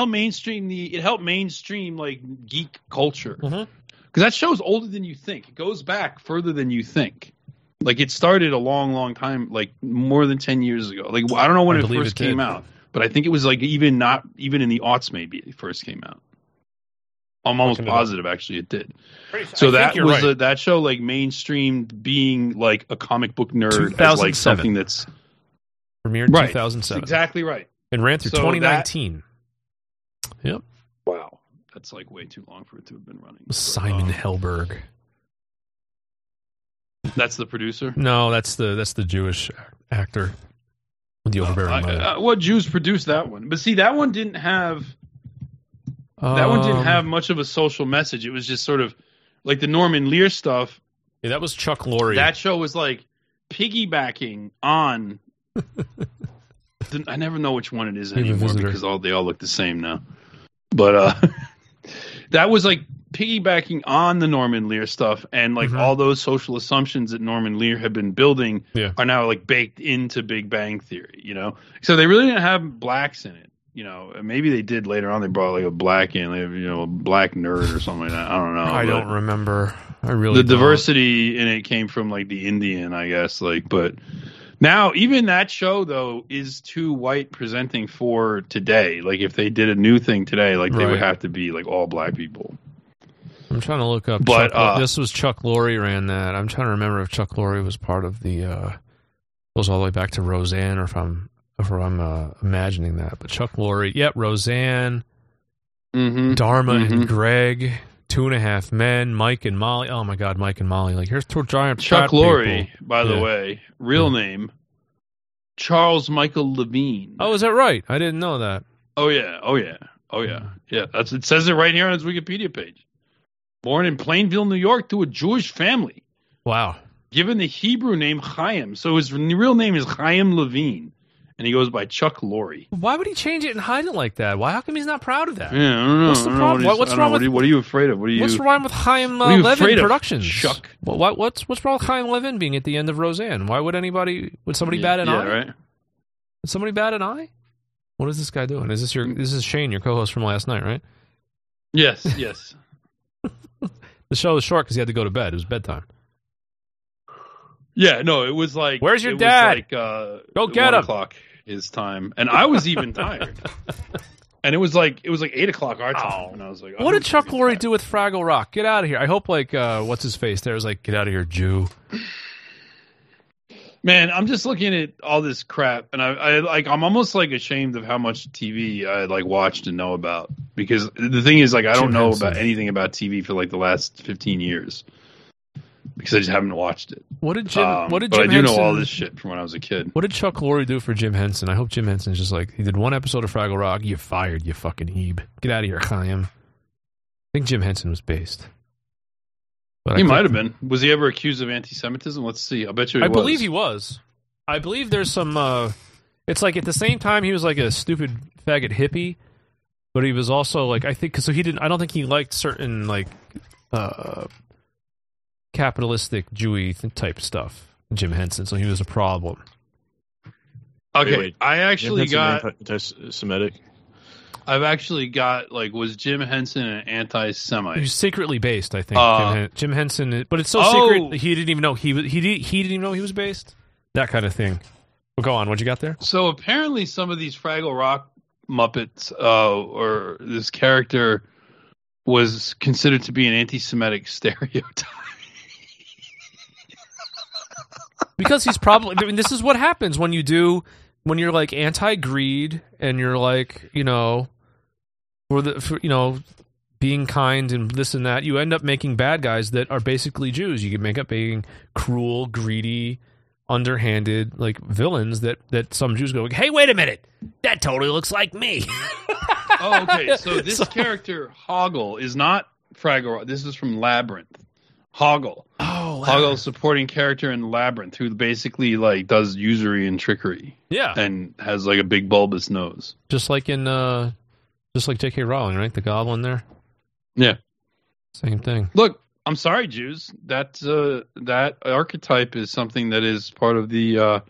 mainstream like geek culture. Because that show's older than you think. It goes back further than you think. Like it started a long, long time, like more than 10 years ago. Like I don't know when it first came out, but I think it was like even in the aughts maybe it first came out. I'm almost positive actually it did. So that was right. That show like mainstreamed being like a comic book nerd as like something that's premiered 2007. That's exactly right. And ran through 2019. Yep. Wow. That's like way too long for it to have been running. Simon Helberg. That's the producer? No, that's the Jewish actor with the overbearing mother. What Jews produced that one? But see, that one didn't have much of a social message. It was just sort of like the Norman Lear stuff. Yeah, that was Chuck Lorre. That show was like piggybacking on. I never know which one it is anymore because they all look the same now. But that was like piggybacking on the Norman Lear stuff, and like all those social assumptions that Norman Lear had been building are now like baked into Big Bang Theory. You know, so they really didn't have blacks in it. You know, maybe they did later on. They brought like a black in, a black nerd or something like that. I don't know. I don't remember. I really the diversity in it came from like the Indian, I guess. Like, but now even that show though is too white presenting for today. Like, if they did a new thing today, like they would have to be like all black people. I'm trying to look up. But this was Chuck Lorre ran that. I'm trying to remember if Chuck Lorre was part of the goes all the way back to Roseanne, or if I'm imagining that. But Chuck Lorre, Roseanne, Dharma and Greg, 2.5 Men, Mike and Molly. Oh my God, Mike and Molly! Like, here's two giant Chuck Lorre, by the way, real name Charles Michael Levine. Oh, is that right? I didn't know that. Oh yeah. It says it right here on his Wikipedia page. Born in Plainville, New York, to a Jewish family. Wow. Given the Hebrew name Chaim, so his real name is Chaim Levine, and he goes by Chuck Lorre. Why would he change it and hide it like that? How come he's not proud of that? Yeah, I don't know. What's the problem? What's wrong with? What are you afraid of? What's wrong with Chaim Levin Productions? Chuck. What's wrong with Chaim Levin being at the end of Roseanne? Why would somebody bat an eye? Right. Would somebody bat an eye? What is this guy doing? This is Shane, your co-host from last night, right? Yes. The show was short because he had to go to bed. It was bedtime. Yeah, no, it was like... Where's your dad? Go get him. 1:00 his time. And I was even tired. And it was like 8 o'clock our time. And I was like... What did Chuck Lorre do with Fraggle Rock? Get out of here. I hope what's his face there was like, get out of here, Jew. Man, I'm just looking at all this crap, and I'm almost like ashamed of how much TV I like watched and know about, because the thing is, like, I don't know about anything about TV for like the last 15 years because I just haven't watched it. But I do know all this shit from when I was a kid. What did Chuck Lorre do for Jim Henson? I hope Jim Henson's just like, he did one episode of Fraggle Rock. You're fired, you fucking Hebe. Get out of here, Chaim. I think Jim Henson was based. He might have been. Was he ever accused of anti-Semitism? Let's see. I bet you he was. I believe he was. I believe there's some... it's like at the same time he was like a stupid faggot hippie, but he was also like, I think, so he didn't. I don't think he liked certain like capitalistic Jewy type stuff. Jim Henson, so he was a problem. Okay, Wait. I actually got anti-Semitic. I've actually got was Jim Henson an anti-Semite? He was secretly based, I think. Jim Henson, but it's so secret he didn't even know he didn't even know he was based. That kind of thing. Well, go on. What you got there? So apparently, some of these Fraggle Rock Muppets, or this character, was considered to be an anti-Semitic stereotype. Because he's probably. I mean, this is what happens when you're like anti-greed and you're like, being kind and this and that. You end up making bad guys that are basically Jews. You can make up being cruel, greedy, underhanded, like villains that some Jews go, hey, wait a minute, that totally looks like me. Oh, okay. So this character Hoggle is not Fraggle Rock. This is from Labyrinth. Hoggle. Oh, Hoggle's supporting character in Labyrinth, who basically does usury and trickery. Yeah, and has a big bulbous nose, just like J.K. Rowling, right? The Goblin there. Yeah, same thing. Look, I'm sorry, Jews. That archetype is something that is part of the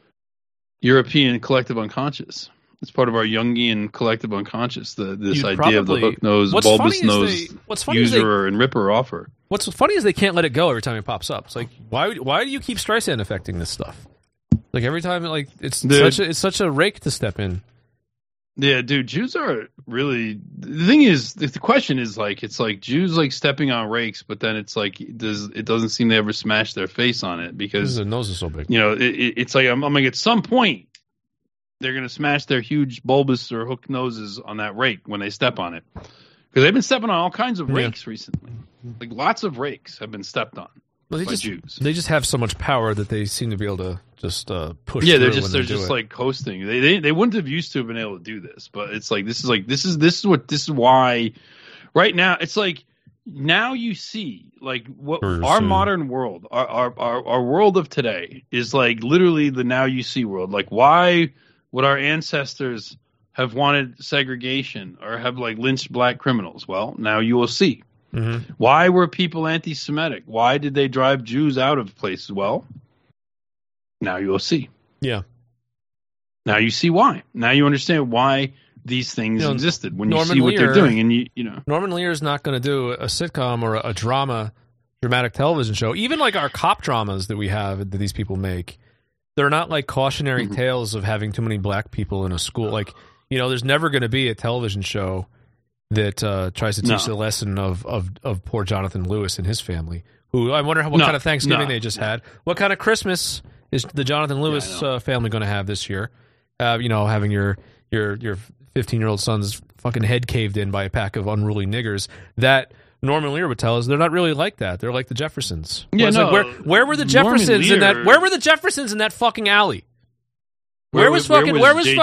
European collective unconscious. It's part of our Jungian collective unconscious. This idea of the hook nose, bulbous nose, usurer and ripper offer. What's funny is they can't let it go every time it pops up. It's like, why do you keep Streisand affecting this stuff? Like every time, it's such a rake to step in. Yeah, dude, Jews are really. The thing is, the question is it's like Jews stepping on rakes, but then it's like it doesn't seem they ever smash their face on it because their nose is so big. It's like I'm like at some point they're gonna smash their huge bulbous or hooked noses on that rake when they step on it, because they've been stepping on all kinds of rakes recently. Like lots of rakes have been stepped on. Well, Jews. They just have so much power that they seem to be able to just push. Yeah, they're through just like coasting. They wouldn't have used to have been able to do this, but it's like this is why right now it's like now you see what our modern world, our world of today is literally the now you see world. Like why would our ancestors have wanted segregation or have lynched black criminals? Well, now you will see. Mm-hmm. Why were people anti-Semitic? Why did they drive Jews out of places? Well, now you'll see. Yeah. Now you see why. Now you understand why these things existed when Norman you see what Lear, they're doing. And Norman Lear is not going to do a sitcom or a dramatic television show. Even our cop dramas that we have that these people make, they're not cautionary tales of having too many black people in a school. There's never going to be a television show that tries to teach the lesson of poor Jonathan Lewis and his family, who I wonder what kind of Thanksgiving they just had. What kind of Christmas is the Jonathan Lewis family going to have this year? Having your 15-year-old son's fucking head caved in by a pack of unruly niggers. That Norman Lear would tell us they're not really like that. They're like the Jeffersons. Yeah, where were the Jeffersons in that? Where were the Jeffersons in that fucking alley? Where was fucking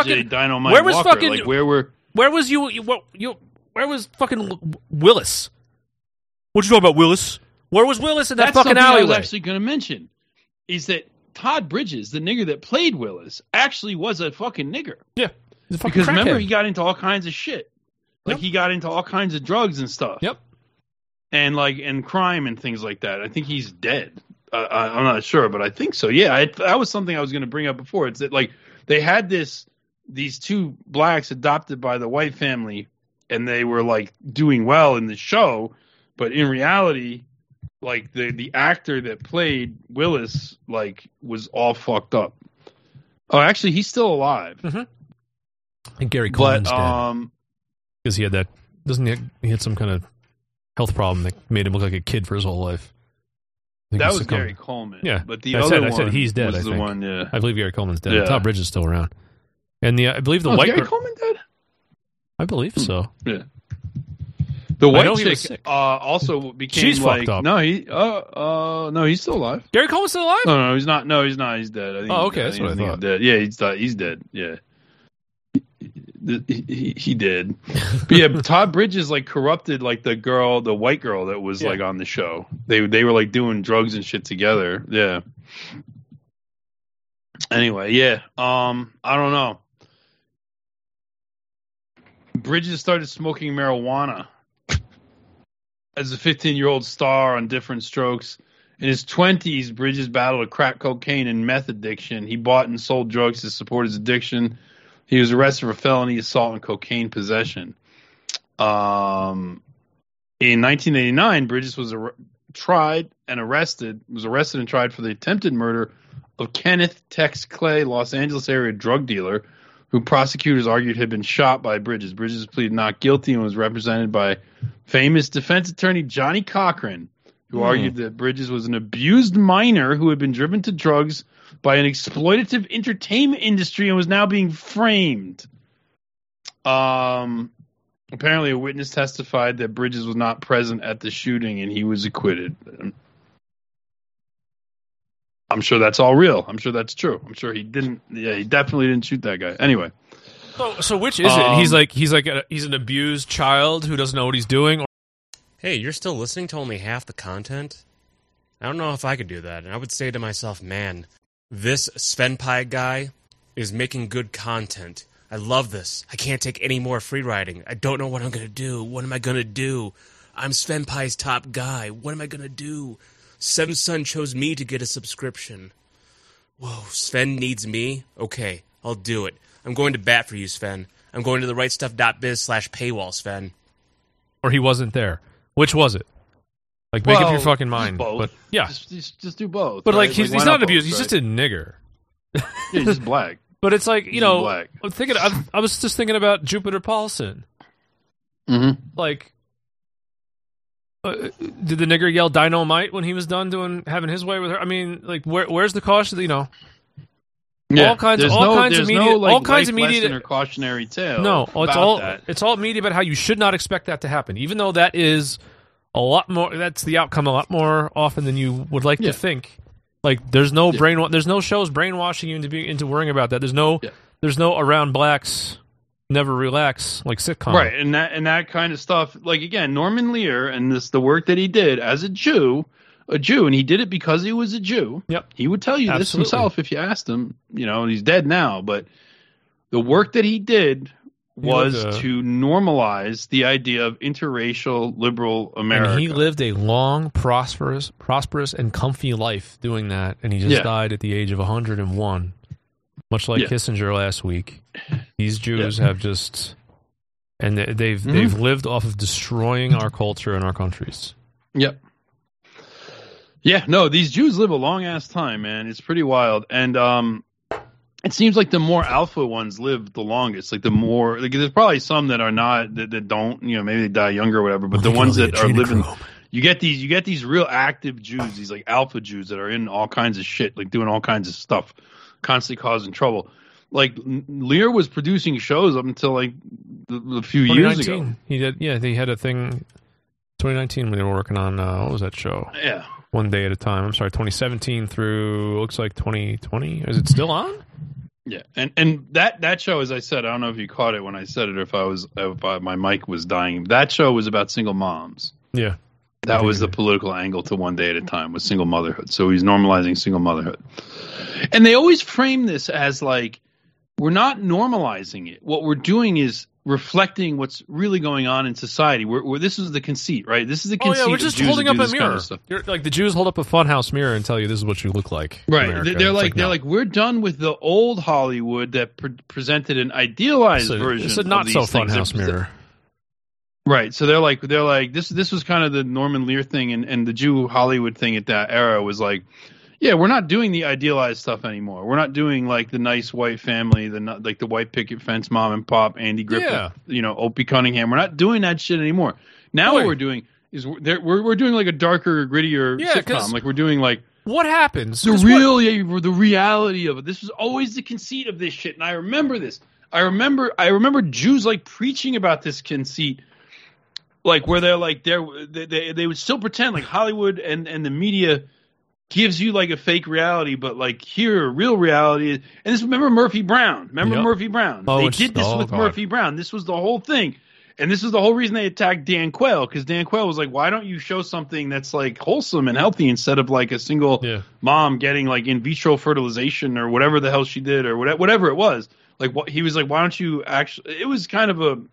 Willis? What you talking about, Willis? Where was Willis in that fucking alleyway? I was actually going to mention is that Todd Bridges, the nigger that played Willis, actually was a fucking nigger. Yeah, because remember he got into all kinds of shit. He got into all kinds of drugs and stuff. Yep. And crime and things like that. I think he's dead. I'm not sure, but I think so. Yeah, that was something I was going to bring up before. It's that they had these two blacks adopted by the white family, and they were doing well in the show, but in reality, the actor that played Willis was all fucked up. Oh, actually, he's still alive. Mm-hmm. And Gary Coleman's dead because he had that. He had some kind of health problem that made him look like a kid for his whole life. That was Gary Coleman. Yeah, but I said he's dead. Was I think. The one, yeah. I believe Gary Coleman's dead. Yeah. Todd Bridges is still around, and I believe the white. Is Gary Coleman dead? I believe so. Yeah. The white chick also became She's fucked up. No, he's still alive. Gary Coleman's still alive? No, he's not. No, he's not. He's dead. I think okay, that's what I thought. Dead. Yeah, he's dead. Yeah. He did. But yeah, Todd Bridges corrupted the white girl that was on the show. They were doing drugs and shit together. Yeah. Anyway, yeah. I don't know. Bridges started smoking marijuana as a 15-year-old star on Different Strokes. In his 20s, Bridges battled a crack cocaine and meth addiction. He bought and sold drugs to support his addiction. He was arrested for felony assault and cocaine possession. In 1989, Bridges was arrested and tried for the attempted murder of Kenneth Tex Clay, Los Angeles area drug dealer, who prosecutors argued had been shot by Bridges. Bridges pleaded not guilty and was represented by famous defense attorney Johnny Cochran, who argued that Bridges was an abused minor who had been driven to drugs by an exploitative entertainment industry and was now being framed. Apparently, a witness testified that Bridges was not present at the shooting and he was acquitted. I'm sure that's all real. I'm sure that's true. I'm sure he didn't. Yeah, he definitely didn't shoot that guy. Anyway. So which is it? He's an abused child who doesn't know what he's doing. Hey, you're still listening to only half the content? I don't know if I could do that. And I would say to myself, man, this Sven Pie guy is making good content. I love this. I can't take any more free riding. I don't know what I'm going to do. What am I going to do? I'm Sven Pie's top guy. What am I going to do? Seven Sun chose me to get a subscription. Whoa, Sven needs me? Okay, I'll do it. I'm going to bat for you, Sven. I'm going to the rightstuff.biz/paywall, Sven. Or he wasn't there. Which was it? Like, make up your fucking mind. Both. But yeah, just do both. But right? like, he's not an abused. He's just a nigger. Yeah, he's just black. But it's like, you know, black. I'm thinking. I was just thinking about Jupiter Paulson. Mm-hmm. Like, did the nigger yell dynamite when he was done having his way with her? I mean, like, where's the caution? You know, yeah, all kinds of media, all kinds of media or cautionary tale. No, it's all media about how you should not expect that to happen, even though that is a lot more. That's the outcome a lot more often than you would like to think. Like, there's no there's no shows brainwashing you into worrying about that. There's no around blacks never relax like sitcom, right? And that kind of stuff. Like, again, Norman Lear and the work that he did as a Jew, and he did it because he was a Jew. Yep, he would tell you this himself if you asked him. You know, he's dead now, but the work that he did was to normalize the idea of interracial liberal America. And he lived a long, prosperous, and comfy life doing that, and he just died at the age of 101. Much like Kissinger last week. These Jews have just... And they've lived off of destroying our culture and our countries. Yep. Yeah, no, these Jews live a long-ass time, man. It's pretty wild. And it seems like the more alpha ones live the longest. Like, the more... Like, there's probably some that are not, that don't, you know, maybe they die younger or whatever, but the ones that are living... You get these real active Jews, these, like, alpha Jews that are in all kinds of shit, like, doing all kinds of stuff, constantly causing trouble. Like, Lear was producing shows up until, like, a few years ago. He did, yeah, they had a thing... 2019 when they were working on, what was that show? Yeah. One Day at a Time. I'm sorry, 2017 through, looks like 2020. Is it still on? Yeah, and that show, as I said, I don't know if you caught it when I said it or if my mic was dying. That show was about single moms. Yeah. That was the political angle to One Day at a Time, was single motherhood. So he's normalizing single motherhood. And they always frame this as like, we're not normalizing it. What we're doing is reflecting what's really going on in society. This is the conceit, right? This is the conceit. Oh yeah, we're just holding up a mirror. Kind of like the Jews hold up a funhouse mirror and tell you this is what you look like. Right? They're like we're done with the old Hollywood that presented an idealized version. It's a not so funhouse mirror. Right. So they're like this was kind of the Norman Lear thing, and the Jew Hollywood thing at that era was like, yeah, we're not doing the idealized stuff anymore. We're not doing like the nice white family, like the white picket fence mom and pop, Andy Griffith, Opie Cunningham. We're not doing that shit anymore. Now what we're doing is we're doing like a darker, grittier sitcom. Like, we're doing like what happens, the reality of it. This was always the conceit of this shit, and I remember this. I remember Jews like preaching about this conceit, like where they're like they would still pretend like Hollywood and the media gives you like a fake reality, but like here, real reality is, and this, remember Murphy Brown? Murphy Brown? They did this with Murphy Brown. This was the whole thing. And this was the whole reason they attacked Dan Quayle, because Dan Quayle was like, why don't you show something that's like wholesome and healthy instead of like a single mom getting like in vitro fertilization or whatever the hell she did or whatever it was. Like, what he was like, why don't you actually, it was kind of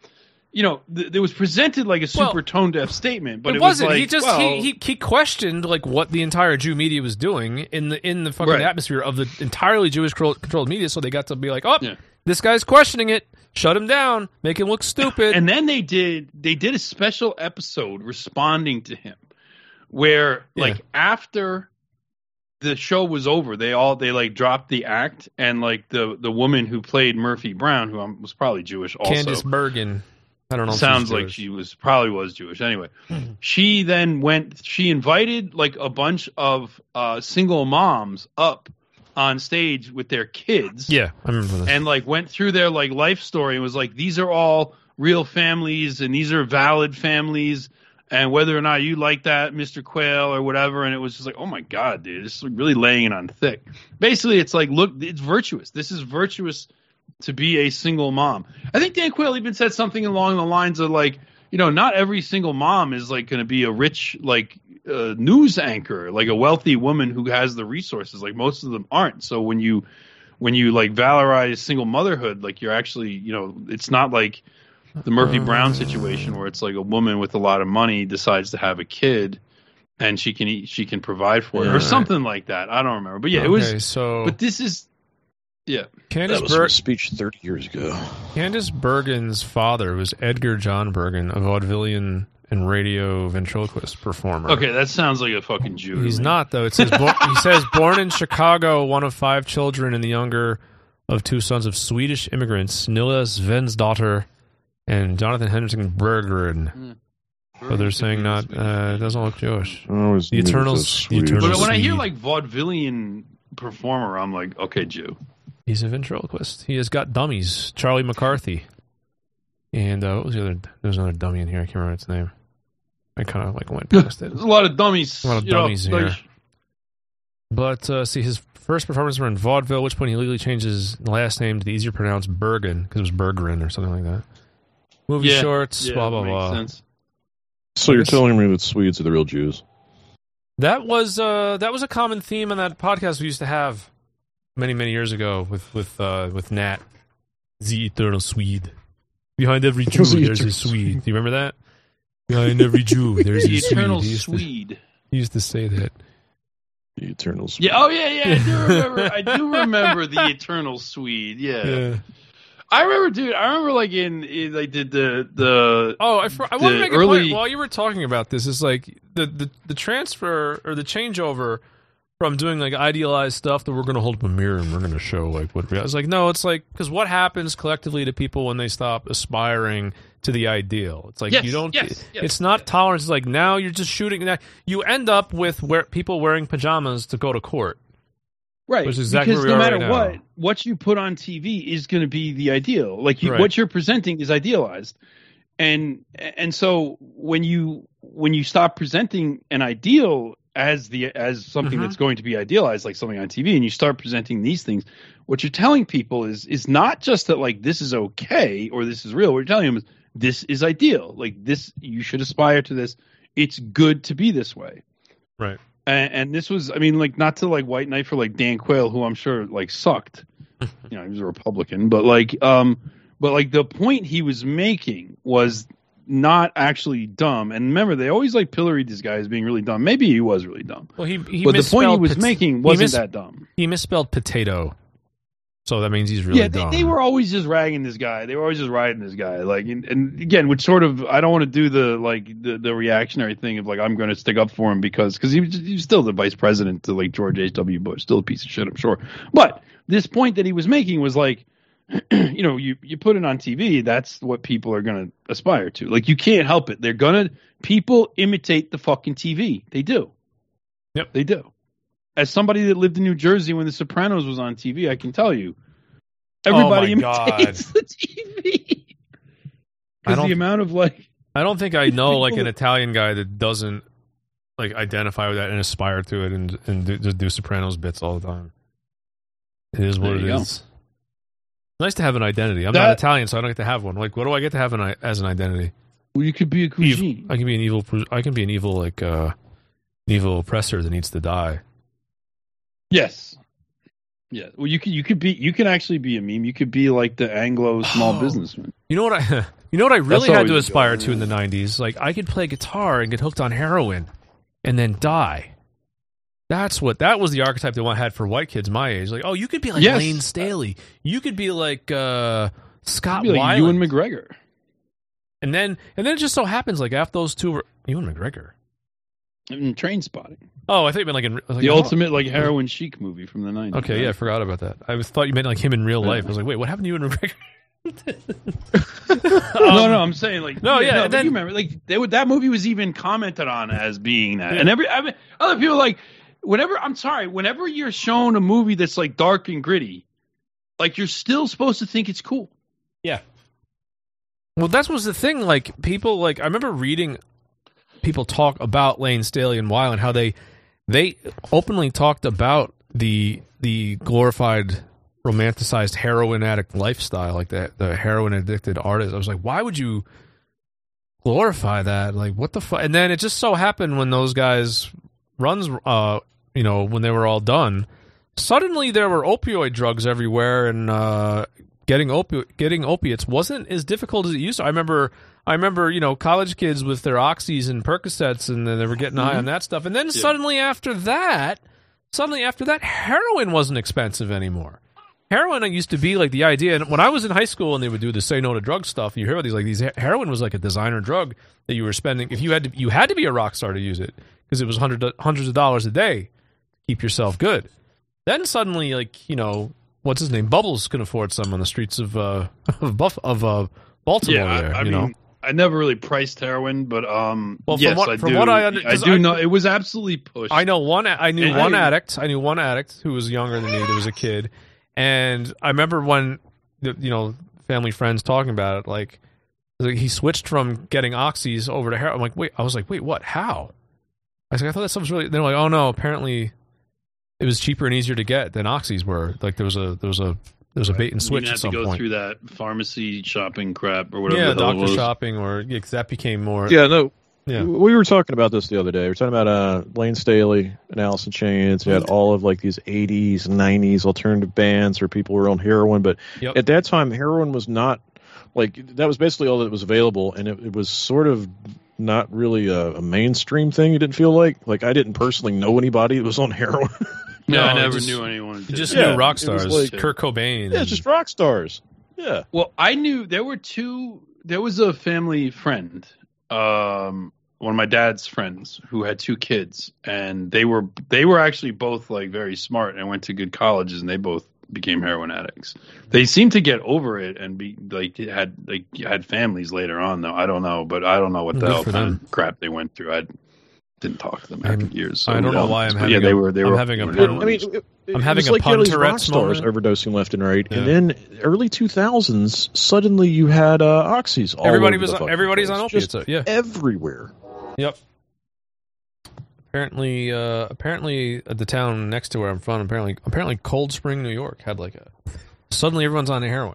you know, it was presented like a super tone deaf statement, but it wasn't. Was he just he questioned like what the entire Jew media was doing in the fucking atmosphere of the entirely Jewish controlled media. So they got to be like, oh, this guy's questioning it. Shut him down. Make him look stupid. And then they did a special episode responding to him, where like after the show was over, they like dropped the act, and like the woman who played Murphy Brown, who was probably Jewish, also Candice Bergen. I don't know. Sounds like she probably was Jewish. Anyway, she then she invited like a bunch of single moms up on stage with their kids. Yeah, I remember this. And like went through their like life story and was like, these are all real families and these are valid families. And whether or not you like that, Mr. Quayle or whatever. And it was just like, oh my God, dude, this is really laying it on thick. Basically, it's like, look, it's virtuous. This is virtuous to be a single mom. I think Dan Quayle even said something along the lines of like, you know, not every single mom is like going to be a rich, like, news anchor, like a wealthy woman who has the resources. Like most of them aren't. So when you like valorize single motherhood, like you're actually, you know, it's not like the Murphy Brown situation where it's like a woman with a lot of money decides to have a kid and she can provide for it or something like that. I don't remember, but yeah, it was. So, but this is, that was a speech 30 years ago. Candice Bergen's father was Edgar John Bergen, a vaudevillian and radio ventriloquist performer. Okay, that sounds like a fucking Jew. He's not, though. It says he says born in Chicago, one of 5 children and the younger of 2 sons of Swedish immigrants, Nilla Svensdotter and Jonathan Henderson Berggren. So they're saying not. It doesn't look Jewish. The Eternals. But when I hear like vaudevillian performer, I'm like, okay, Jew. He's a ventriloquist. He has got dummies. Charlie McCarthy. And what was the other? There's another dummy in here. I can't remember its name. I kind of like went past it. There's a lot of dummies. A lot of dummies here. Like... But see, his first performances were in vaudeville, at which point he legally changed his last name to the easier pronounced Bergen, because it was Berggren or something like that. Movie shorts, blah, blah, blah. Sense. So you're telling me that Swedes are the real Jews? That was a common theme on that podcast we used to have many, many years ago with Nat, the eternal Swede. Behind every Jew, there's a Swede. Do you remember that? Behind every Jew, there's a Swede. The eternal Swede. He used to say that. The eternal Swede. Yeah. Oh yeah. I do remember the eternal Swede. Yeah. I remember, dude. I remember, like in like the. Oh, I want to make a point while you were talking about this. Is like the transfer or the changeover from doing like idealized stuff that we're going to hold up a mirror and we're going to show like what we. I was like, no, it's like because what happens collectively to people when they stop aspiring to the ideal? It's like you don't. It's not tolerance. It's like now you're just shooting. Now you end up with people wearing pajamas to go to court. Right, which is exactly because where we no are matter right what you put on TV is going to be the ideal. Like what you're presenting is idealized, and so when you stop presenting an ideal as something that's going to be idealized, like something on TV, and you start presenting these things, what you're telling people is not just that like this is okay or this is real. What you're telling them is this is ideal. Like this, you should aspire to this. It's good to be this way. Right. And this was, I mean, like, not to like white knight for like Dan Quayle, who I'm sure like sucked. You know, he was a Republican, but like the point he was making was not actually dumb. And remember, they always like pillory this guy as being really dumb. Maybe he was really dumb. Well, but the point he was making wasn't that dumb. He misspelled potato. So that means he's really dumb. They were always just ragging this guy. They were always just riding this guy. Like, and again, which sort of, I don't want to do the reactionary thing of like, I'm going to stick up for him because he was still the vice president to like George H.W. Bush, still a piece of shit, I'm sure. But this point that he was making was like, you know, you put it on TV, that's what people are going to aspire to. Like, you can't help it. People imitate the fucking TV. They do. Yep. They do. As somebody that lived in New Jersey when The Sopranos was on TV, I can tell you, everybody imitates the TV. Because the amount of like, I don't think I know like an Italian guy that doesn't like identify with that and aspire to it and just do Sopranos bits all the time. It is what it is. It's nice to have an identity. I'm not Italian, so I don't get to have one. Like, what do I get to have as an identity? Well, you could be a cuisine. I can be an evil. I can be an evil like evil oppressor that needs to die. Yes. Yeah, well, you can actually be a meme. You could be like the Anglo small businessman. You know what I really had to always aspire good, to in the 90s? Like, I could play guitar and get hooked on heroin and then die. That was the archetype they had for white kids my age. Like, oh, you could be like Lane Staley. You could be like Scott Weiland. Like Ewan McGregor. And then it just so happens, like, after those two were... Ewan McGregor? In Trainspotting. Oh, I thought you meant like in... the ultimate, like, heroin chic movie from the 90s. Okay, yeah, I forgot about that. I thought you meant like him in real life. I was like, wait, what happened to Ewan McGregor? No, I'm saying like then, you remember like that movie was even commented on as being that, and other people like whenever you're shown a movie that's like dark and gritty, like you're still supposed to think it's cool. Yeah. Well, that was the thing. Like people, like I remember reading people talk about Lane Staley and Weiland, how they openly talked about the glorified, romanticized heroin addict lifestyle, like the heroin addicted artist. I was like, why would you glorify that? Like, what the fuck? And then it just so happened when those guys runs, when they were all done, suddenly there were opioid drugs everywhere, and getting opiates wasn't as difficult as it used to. I remember, college kids with their oxys and Percocets, and then they were getting high on that stuff. And then suddenly after that, heroin wasn't expensive anymore. Heroin used to be like the idea, and when I was in high school and they would do the say no to drug stuff, you hear about these heroin was like a designer drug that you were spending. If you had to be a rock star to use it, because it was hundreds of dollars a day to keep yourself good. Then suddenly, what's his name? Bubbles can afford some on the streets of Baltimore. Yeah, I mean, I never really priced heroin, but yes, I do know it was absolutely pushed. I knew one addict who was younger than me. There was a kid. And I remember when, family friends talking about it, like he switched from getting oxys over to heroin. I was like, wait, what? How? I was like, I thought that stuff was really. They're like, oh no, apparently it was cheaper and easier to get than oxys were. Like there was a bait and switch at some point. You had to go through that pharmacy shopping crap or whatever. Yeah, doctor shopping, or that became more. Yeah, no. Yeah. We were talking about this the other day. We were talking about Lane Staley and Alice in Chains. You had all of like these 80s and 90s alternative bands where people were on heroin. But at that time, heroin was not like that was basically all that was available. And it was sort of not really a mainstream thing. You didn't feel like I didn't personally know anybody that was on heroin. No, I never knew anyone. You just knew rock stars, like Kurt Cobain. Yeah, just rock stars. Yeah. Well, I knew there was a family friend, one of my dad's friends who had two kids, and they were actually both like very smart and went to good colleges, and they both became heroin addicts. They seemed to get over it and had families later on, though. I don't know, but I don't know what the hell kind of crap they went through. I didn't talk to them after years. So I don't know why I'm having. I'm having a pun Tourette's moment. Overdosing left and right, and then early 2000s, suddenly you had oxys. Everybody's on opiates. Yeah, everywhere. Yep. Apparently, the town next to where I'm from, apparently Cold Spring, New York, had suddenly everyone's on the heroin.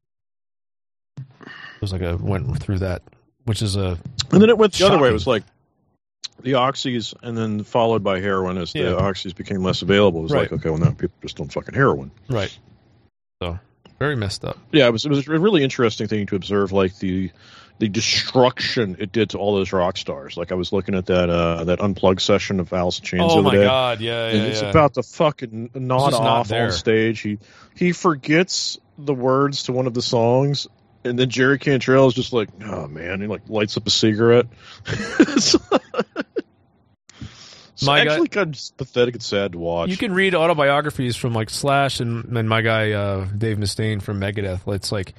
It was went through that, which is and then it went the other way. It was like the oxys, and then followed by heroin as the oxys became less available. It was like, okay, well now people just don't fucking heroin. Right. So very messed up. Yeah, it was a really interesting thing to observe, like the destruction it did to all those rock stars. Like I was looking at that unplugged session of Alice in Chains the other day. Oh my god, yeah. And it's about to fucking nod off on stage. He forgets the words to one of the songs, and then Jerry Cantrell is just like, oh man, he lights up a cigarette. It's actually kind of pathetic and sad to watch. You can read autobiographies from Slash and my guy Dave Mustaine from Megadeth. It's like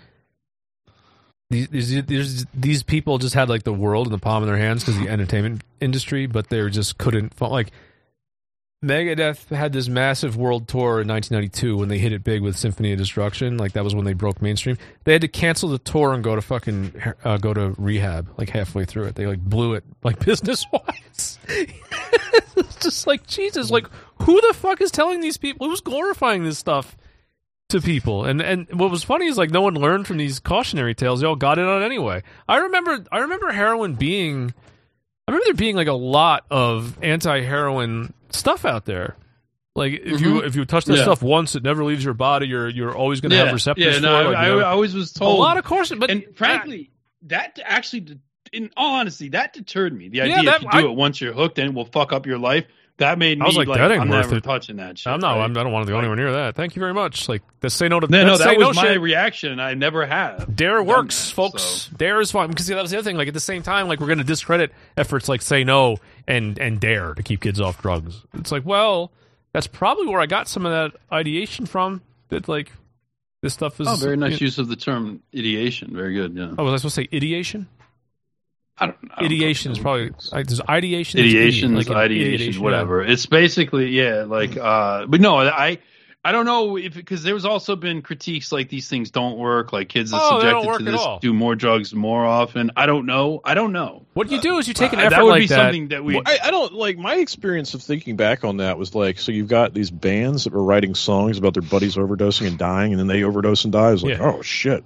these people just had the world in the palm of their hands because of the entertainment industry, but they just couldn't. Megadeth had this massive world tour in 1992 when they hit it big with Symphony of Destruction. That was when they broke mainstream. They had to cancel the tour and go to rehab halfway through it. They blew it business wise. It's just Jesus. Who the fuck is telling these people? Who's glorifying this stuff to people? And what was funny is no one learned from these cautionary tales. They all got it on anyway. I remember heroin being. I remember there being a lot of anti-heroin stuff out there. Like if you touch that stuff once, it never leaves your body. You're always going to have receptors. Yeah, no, I always was told a lot of courses, but frankly, that actually, in all honesty, that deterred me. The idea if you do it once you're hooked, then it will fuck up your life. That made me I was like that ain't I'm worth never it. touching that shit. I don't want to go anywhere near that. Thank you very much. Like, say no to that was my reaction. I never have. Dare works, folks. So. Dare is fun because that was the other thing. Like at the same time, like we're going to discredit efforts like Say No and Dare to keep kids off drugs. It's like, well, that's probably where I got some of that ideation from. That like this stuff is very nice use of the term ideation. Very good. Yeah. Oh, was I supposed to say ideation? I don't know. Ideation is probably there's ideation. Ideation is ideation, whatever. Yeah. It's basically but no, I don't know if because there's also been critiques like these things don't work, like kids that subjected to this do more drugs more often. I don't know. What you do is you take an effort that would like be that. Something that we. I don't like my experience of thinking back on that was like so you've got these bands that were writing songs about their buddies overdosing and dying, and then they overdose and die. I was like, oh shit.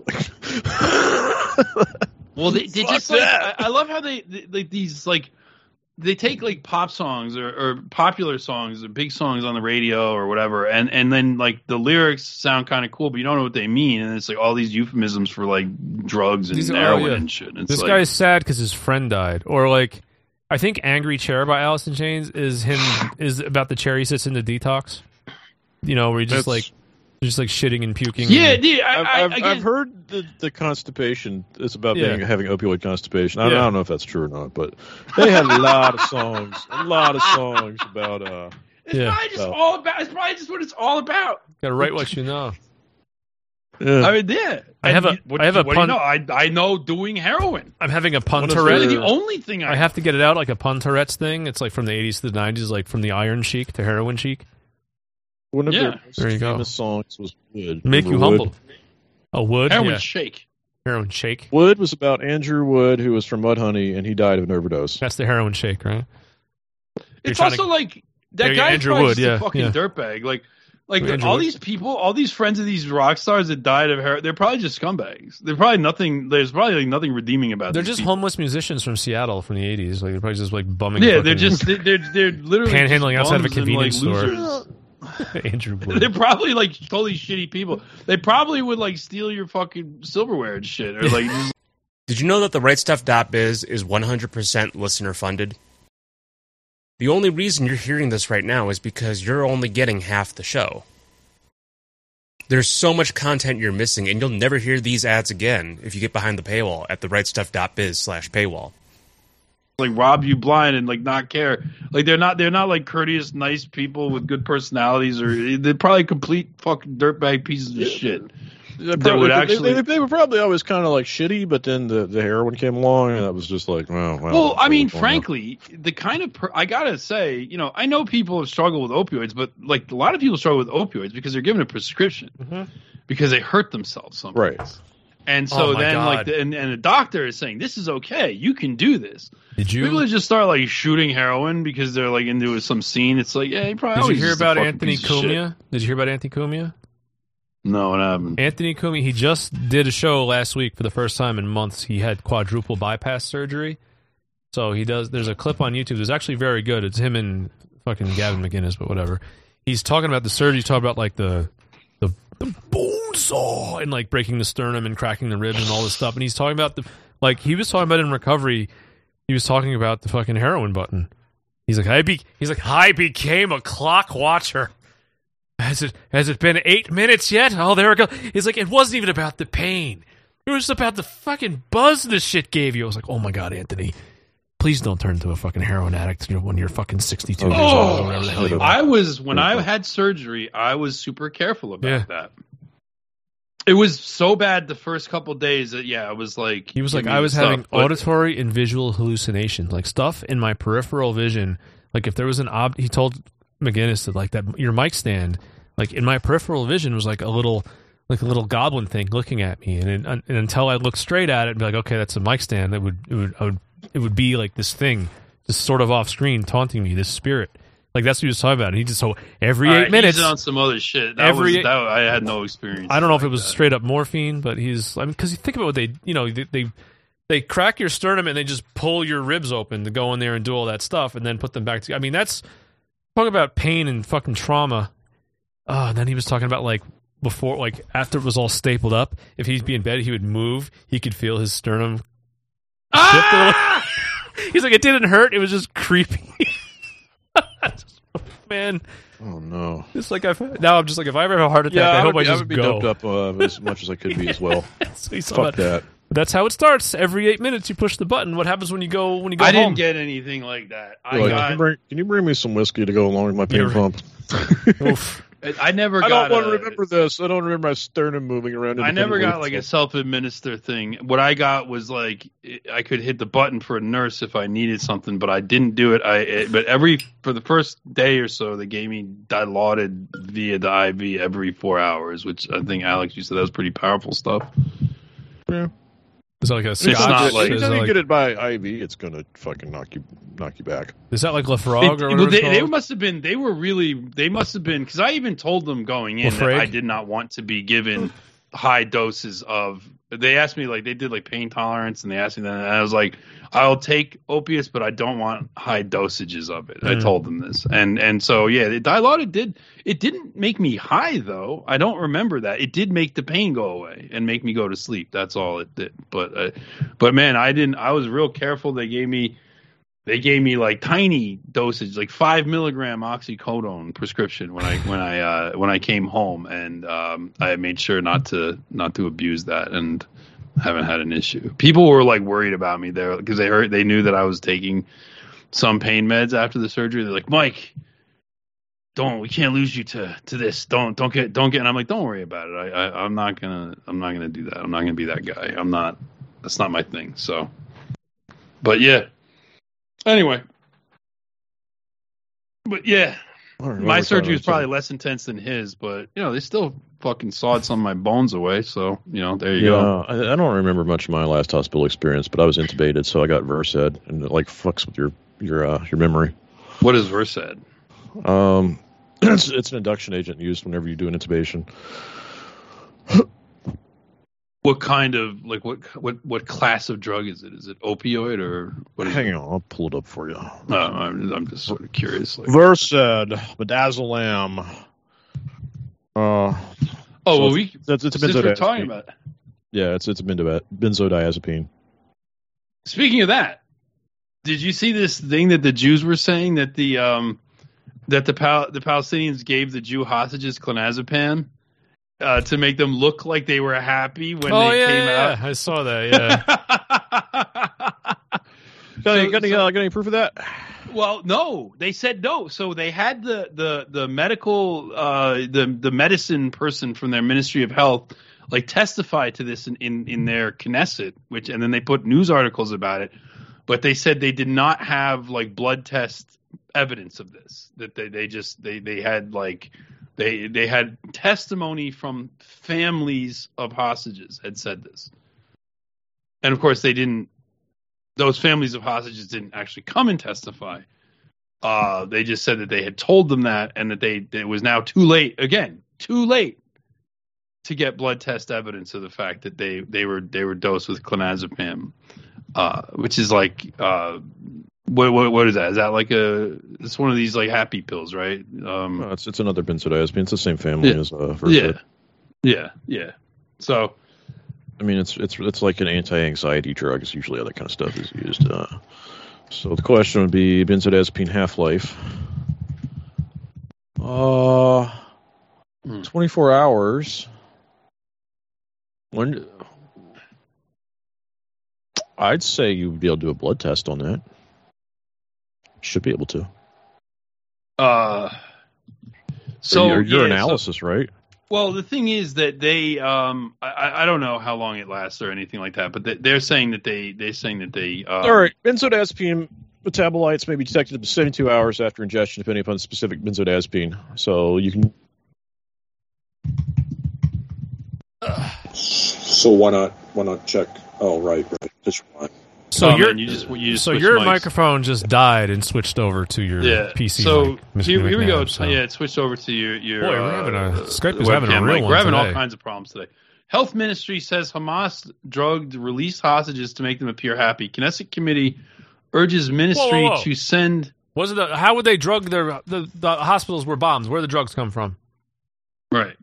Well, they just like I love how they these like they take like pop songs or popular songs or big songs on the radio or whatever, and then like the lyrics sound kind of cool, but you don't know what they mean, and it's like all these euphemisms for like drugs and heroin and shit. It's this guy is sad because his friend died, or like I think "Angry Chair" by Alice in Chains is about the chair he sits in the detox. You know, where he just like shitting and puking. Yeah, I've heard the constipation is about having opioid constipation. I don't know if that's true or not, but they had a lot of songs about. It's probably just what it's all about. Got to write what you know. Yeah. I mean, I have a pun. I know doing heroin. I'm having a pun Tourette. Really the only thing I have to get it out like a pun Tourette's thing. It's like from the 80s to the 90s, like from the Iron Chic to heroin chic. One of their most there you famous songs was Wood. Make You Humble. Oh, Wood? Heroin Shake. Heroin Shake. Wood was about Andrew Wood, who was from Mudhoney, and he died of an overdose. That's the Heroin Shake, right? It's also like, that guy's probably just a fucking dirtbag. Like all these people, all these friends of these rock stars that died of heroin, they're probably just scumbags. There's probably nothing redeeming about They're these just people. homeless musicians from Seattle from the 80s. Like, they're probably just like bumming. Yeah, they're literally panhandling outside of a and, convenience store. losers. Andrew Wood. They're probably like totally shitty people. They probably would like steal your fucking silverware and shit. Or like. Did you know that the rightstuff.biz is 100% listener funded? The only reason you're hearing this right now is because you're only getting half the show. There's so much content you're missing, and you'll never hear these ads again if you get behind the paywall at therightstuff.biz/paywall. Like rob you blind and like not care. Like they're not like courteous, nice people with good personalities, or they're probably complete fucking dirtbag pieces of shit. They were probably always kind of like shitty, but then the heroin came along, and that was just like, wow. Well, I mean, frankly, the kind of I gotta say, you know, I know people have struggled with opioids, but like a lot of people struggle with opioids because they're given a prescription because they hurt themselves someplace. Right. And so and a doctor is saying this is okay, you can do this. Did you? People just start like shooting heroin because they're like into some scene. It's like, yeah, you probably. Did you hear about Anthony Cumia? Did you hear about Anthony Cumia? No, what happened? Anthony Cumia, he just did a show last week for the first time in months. He had quadruple bypass surgery. So he does. There's a clip on YouTube. It's actually very good. It's him and fucking Gavin McInnes, but whatever. He's talking about the surgery. He's talking about like the bone saw and like breaking the sternum and cracking the ribs and all this stuff. And he's talking about he was talking about in recovery. He was talking about the fucking heroin button. He's like, I became a clock watcher. Has it been 8 minutes yet? Oh, there we go. He's like, it wasn't even about the pain. It was about the fucking buzz this shit gave you. I was like, oh my God, Anthony, please don't turn into a fucking heroin addict when you're fucking 62 years old or whatever the hell you are. When I had surgery, I was super careful about that. It was so bad the first couple of days that, it was like... He was like, I was having auditory and visual hallucinations, like stuff in my peripheral vision. Like if there was he told McGinnis that like that your mic stand, like in my peripheral vision was like a little goblin thing looking at me. And until I looked straight at it and be like, okay, that's a mic stand, it would be like this thing, just sort of off screen taunting me, this spirit. Like that's what he was talking about. And he just every 8 minutes. He's on some other shit. I had no experience. I don't know if it was straight up morphine, but because you think about what they crack your sternum and they just pull your ribs open to go in there and do all that stuff and then put them back together. I mean, that's Talking about pain and fucking trauma. And then he was talking about like before, like after it was all stapled up, if he'd be in bed, he would move. He could feel his sternum shift a little. He's like, it didn't hurt. It was just creepy. Man. Oh no! It's like now I'm just like, if I ever have a heart attack, I hope I just be go. doped up as much as I could be as well. So Fuck that. That's how it starts. Every 8 minutes, you push the button. What happens when you go? I home? Didn't get anything like that. Can you bring me some whiskey to go along with my pain pump? Oof. I never got. I don't want to remember this. I don't remember my sternum moving around. I never got like a self-administer thing. What I got was like I could hit the button for a nurse if I needed something, but I didn't do it. But for the first day or so, they gave me Dilaudid via the IV every 4 hours, which I think Alex, you said that was pretty powerful stuff. Yeah. Is that like a It's not like is you get it by IV, it's gonna fucking knock you back. Is that like Lafrog or whatever? They must have been. They must have been, because I even told them going in that I did not want to be given high doses of. They asked me, like, they did like pain tolerance, and they asked me that, and I was like, I'll take opiates, but I don't want high dosages of it. I told them this, and so yeah, the Dilaudid didn't make me high though. I don't remember that. It did make the pain go away and make me go to sleep. That's all it did. But man, I was real careful. They gave me like tiny dosage, like 5 milligram oxycodone prescription when I came home, and I made sure not to abuse that, and haven't had an issue. People were like worried about me there because they knew that I was taking some pain meds after the surgery. They're like, Mike, we can't lose you to this. Don't get. And I'm like, don't worry about it. I'm not gonna do that. I'm not gonna be that guy. That's not my thing. So, but yeah. Anyway, but yeah, my surgery was probably less intense than his, but they still fucking sawed some of my bones away. So there you go. I don't remember much of my last hospital experience, but I was intubated, so I got Versed, and it like fucks with your memory. What is Versed? It's an induction agent used whenever you do an intubation. What kind of what class of drug is it? Is it opioid or what? Hang on, I'll pull it up for you. I'm just sort of curious. Versed, midazolam. It's a benzodiazepine. Talking about. Yeah, it's a benzodiazepine. Speaking of that, did you see this thing that the Jews were saying that the Palestinians gave the Jew hostages clonazepam? To make them look like they were happy when they came out. I saw that. Yeah. Got any proof of that? Well, no. They said no. So they had the medical the medicine person from their Ministry of Health like testify to this in their Knesset, and then they put news articles about it. But they said they did not have like blood test evidence of this. That they had like. They had testimony from families of hostages had said this. And of course those families of hostages didn't actually come and testify. They just said that they had told them that, and that it was now too late to get blood test evidence of the fact that they were dosed with clonazepam, which is like, what is that? Is that like it's one of these like happy pills, right? No, it's another benzodiazepine. It's the same family as Versed. Yeah. So, I mean, it's like an anti-anxiety drug. It's usually how that kind of stuff is used. So the question would be benzodiazepine half-life. 24 hours. I'd say you'd be able to do a blood test on that. Should be able to. So your analysis, right? Well, the thing is that they, I don't know how long it lasts or anything like that, but they're saying that they. All right, benzodiazepine metabolites may be detected up to 72 hours after ingestion, depending upon the specific benzodiazepine. So you can. So why not check? Oh, right. Just one. So your microphone just died and switched over to your PC. So here we go. So. Yeah, it switched over to your. Boy, Skype is having a real one. We're having today. all kinds of problems today. Health Ministry says Hamas drugged released hostages to make them appear happy. Knesset committee urges ministry to send How would they drug the hospitals were bombs? Where did the drugs come from? Right.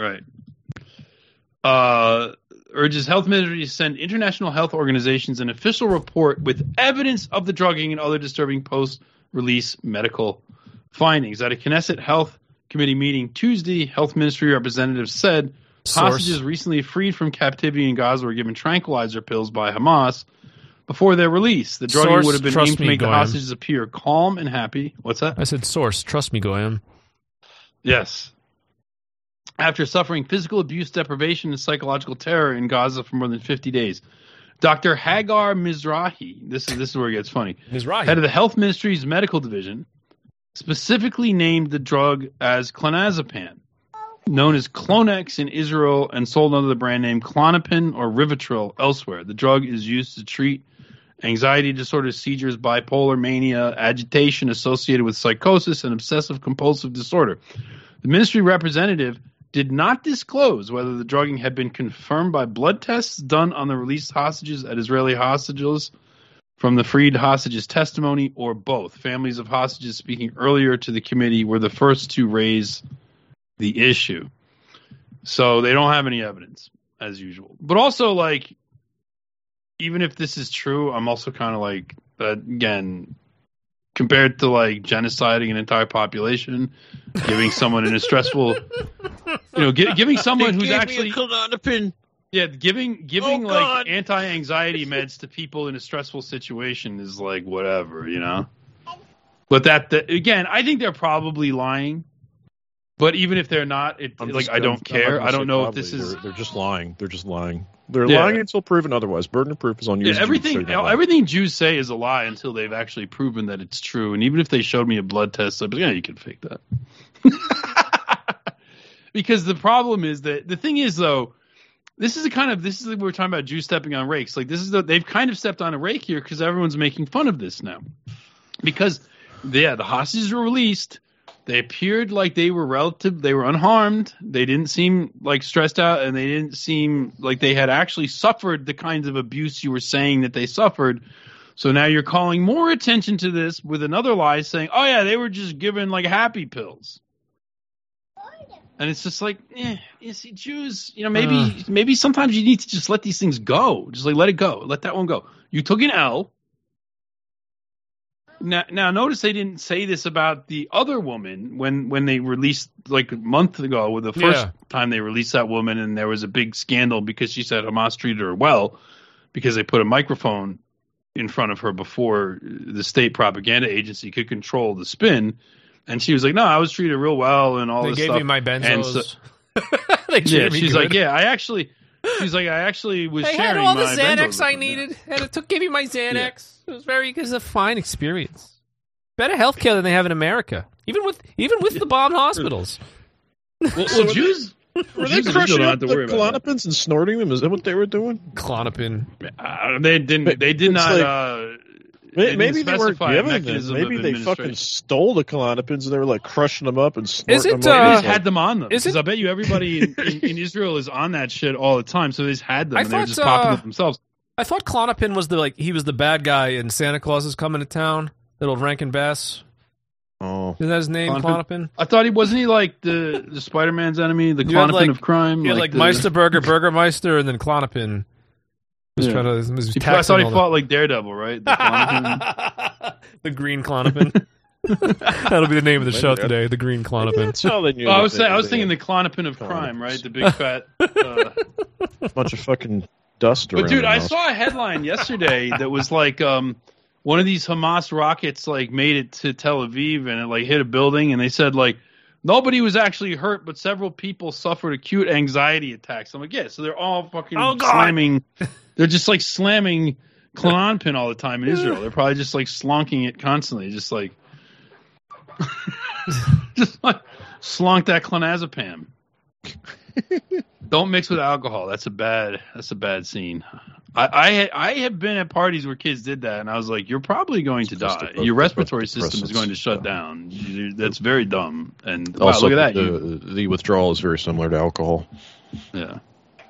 Urges health ministry to send international health organizations an official report with evidence of the drugging and other disturbing post-release medical findings. At a Knesset Health Committee meeting Tuesday, health ministry representatives said hostages recently freed from captivity in Gaza were given tranquilizer pills by Hamas before their release. The drugging would have been aimed to make the hostages appear calm and happy. What's that? I said source. Trust me, Goyam. Yes. After suffering physical abuse, deprivation, and psychological terror in Gaza for more than 50 days. Dr. Hagar Mizrahi, this is where it gets funny, Mizrahi, head of the Health Ministry's medical division, specifically named the drug as clonazepam, known as Clonex in Israel and sold under the brand name Klonopin or Rivotril elsewhere. The drug is used to treat anxiety disorders, seizures, bipolar mania, agitation associated with psychosis, and obsessive-compulsive disorder. The ministry representative did not disclose whether the drugging had been confirmed by blood tests done on the released hostages at Israeli hostages from the freed hostages' testimony, or both. Families of hostages speaking earlier to the committee were the first to raise the issue. So they don't have any evidence, as usual. But also, like, even if this is true, I'm also kind of like, again, compared to like genociding an entire population, giving someone in a stressful, giving someone who's actually giving like anti-anxiety meds to people in a stressful situation is like whatever, But that again, I think they're probably lying. But even if they're not, I don't care. I don't know if this is. They're just lying. They're just lying. They're lying until proven otherwise. Burden of proof is on you. Yeah, everything Jews say is a lie until they've actually proven that it's true. And even if they showed me a blood test, I'd be like, you can fake that. Because the problem is that the thing is though, this is what we're talking about Jews stepping on rakes. Like they've kind of stepped on a rake here because everyone's making fun of this now. Because the hostages were released. They appeared like they were unharmed. They didn't seem like stressed out, and they didn't seem like they had actually suffered the kinds of abuse you were saying that they suffered. So now you're calling more attention to this with another lie saying, oh yeah, they were just given like happy pills. And it's just like, you see, Jews, maybe sometimes you need to just let these things go. Just like let it go. Let that one go. You took an L. Now, notice they didn't say this about the other woman when they released like a month ago, with the first time they released that woman, and there was a big scandal because she said Hamas treated her well because they put a microphone in front of her before the state propaganda agency could control the spin, and she was like, "No, I was treated real well," and all this stuff. They gave me my benzos. She's like, "Yeah, I actually." She's like, I actually was sharing my I had all the Xanax I needed. And it gave me my Xanax. Yeah. It was a fine experience. Better healthcare than they have in America, even with the bombed hospitals. Well, Jews were they crushing up the Klonopins and snorting them? Is that what they were doing? Klonopin. They didn't. They did not. Maybe they weren't giving them. Maybe they fucking stole the Klonopins and they were like crushing them up and snorting them. They just had them on them. Because I bet you everybody in Israel is on that shit all the time. So they just had them and they were just popping them themselves. I thought Klonopin was he was the bad guy in Santa Claus is Coming to Town. Little Rankin Bass. Oh, isn't that his name? Klonopin. I thought wasn't he like the Spider-Man's enemy, the Klonopin of crime? Yeah, like Meisterburger, Burgermeister, and then Klonopin. I thought he fought like Daredevil, right? The Green Klonopin. That'll be the name of the show today. The Green Klonopin. I was thinking the Klonopin of crime, right? The big fat bunch of fucking dust. But dude, I saw a headline yesterday that was like one of these Hamas rockets like made it to Tel Aviv and it like hit a building, and they said like nobody was actually hurt, but several people suffered acute anxiety attacks. I'm like, yeah, so they're all fucking slamming. They're just like slamming Klonopin all the time in Israel. They're probably just like slonking it constantly, just like slonk that clonazepam. Don't mix with alcohol. That's a bad scene. I have been at parties where kids did that, and I was like, "You're probably going to die. Your respiratory system is going to shut down. That's very dumb." And also, wow, look at that. The withdrawal is very similar to alcohol. Yeah.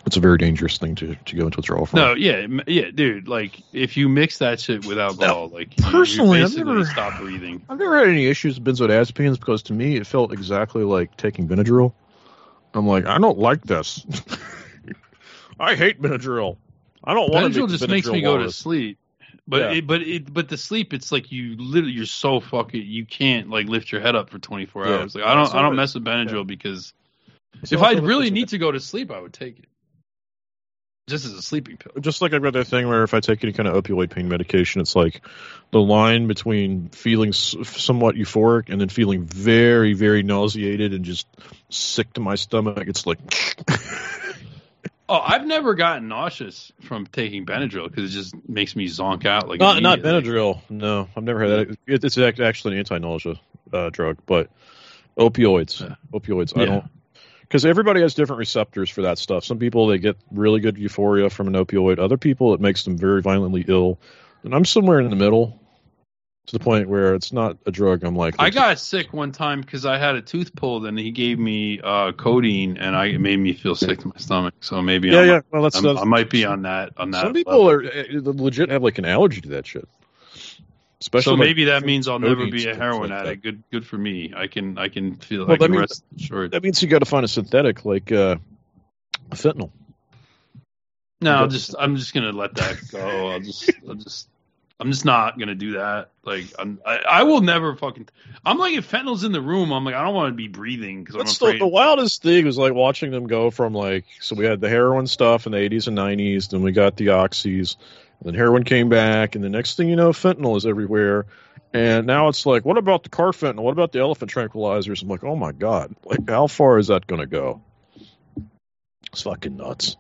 It's a very dangerous thing to go into withdrawal from. No, yeah, dude. Like, if you mix that shit with alcohol, like, personally, you basically stop breathing. I've never had any issues with benzodiazepines because to me it felt exactly like taking Benadryl. I'm like, I don't like this. I hate Benadryl. I don't want to. Benadryl just makes me go to sleep. But but the sleep, it's like you're so fucking, you can't like lift your head up for 24 hours. Like I don't mess with Benadryl because if I really need to go to sleep, I would take it. Just as a sleeping pill. Just like I've got that thing where if I take any kind of opioid pain medication, it's like the line between feeling somewhat euphoric and then feeling very, very nauseated and just sick to my stomach. It's like... Oh, I've never gotten nauseous from taking Benadryl because it just makes me zonk out. Like not Benadryl. No, I've never had that. It's actually an anti-nausea drug, but opioids. Yeah. I don't... Because everybody has different receptors for that stuff. Some people, they get really good euphoria from an opioid. Other people, it makes them very violently ill. And I'm somewhere in the middle to the point where it's not a drug. I'm like... I got sick one time because I had a tooth pulled and he gave me codeine and it made me feel sick to my stomach. So maybe Well, I might be on that. Some people are legit have like an allergy to that shit. Especially so maybe that means I'll never be a heroin addict. Good for me. I can feel. Well, I can rest assured. That means you got to find a synthetic like fentanyl. No, I'm just gonna let that go. I'm just not gonna do that. Like I will never fucking. I'm like, if fentanyl's in the room, I'm like, I don't want to be breathing because I'm afraid. The wildest thing was like watching them go from like, so we had the heroin stuff in the 80s and 90s, then we got the oxys. And then heroin came back, and the next thing you know, fentanyl is everywhere. And now it's like, what about the carfentanil? What about the elephant tranquilizers? I'm like, oh my god, like how far is that going to go? It's fucking nuts.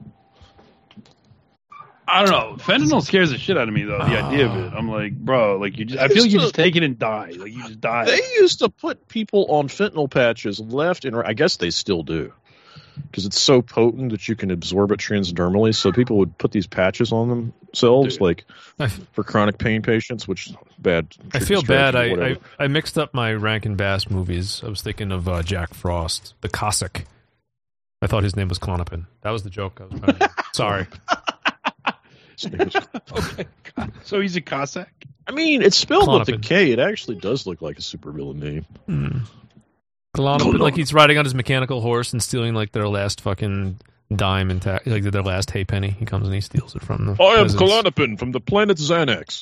I don't know. Fentanyl scares the shit out of me, though. The idea of it, I'm like, bro, like I feel like you just take it and die. Like you just die. They used to put people on fentanyl patches left and right. I guess they still do. Because it's so potent that you can absorb it transdermally, so people would put these patches on themselves, like for chronic pain patients, which bad. I feel bad. I mixed up my Rankin Bass movies. I was thinking of Jack Frost, the Cossack. I thought his name was Klonopin. That was the joke I was trying to Sorry. Okay. So he's a Cossack? I mean, it's spelled with a K. It actually does look like a supervillain name. Klonopin, like he's riding on his mechanical horse and stealing like their last fucking dime and like their last hay penny. He comes and he steals it from them. I am Klonopin from the planet Xanax.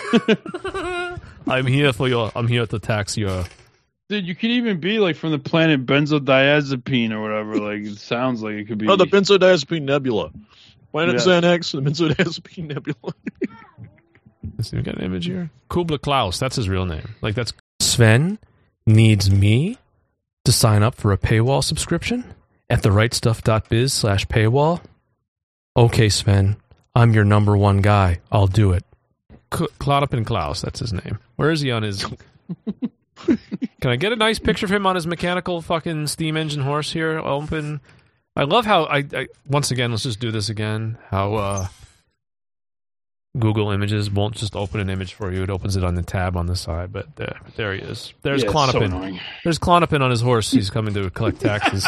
I'm here to tax your. Dude, you could even be like from the planet Benzodiazepine or whatever. Like it sounds like it could be. Oh, the Benzodiazepine Nebula. Planet Xanax and the Benzodiazepine Nebula. Let's see, we got an image here. Kubla Klaus, that's his real name. Like that's Sven needs me to sign up for a paywall subscription at therightstuff.biz/paywall. Okay, Sven, I'm your number one guy. I'll do it. Klonopin Klaus, that's his name. Where is he on his... Can I get a nice picture of him on his mechanical fucking steam engine horse here? Open. I love how I once again, let's just do this again, how Google Images won't just open an image for you. It opens it on the tab on the side, but there he is. There's Klonopin. So there's Klonopin on his horse. He's coming to collect taxes.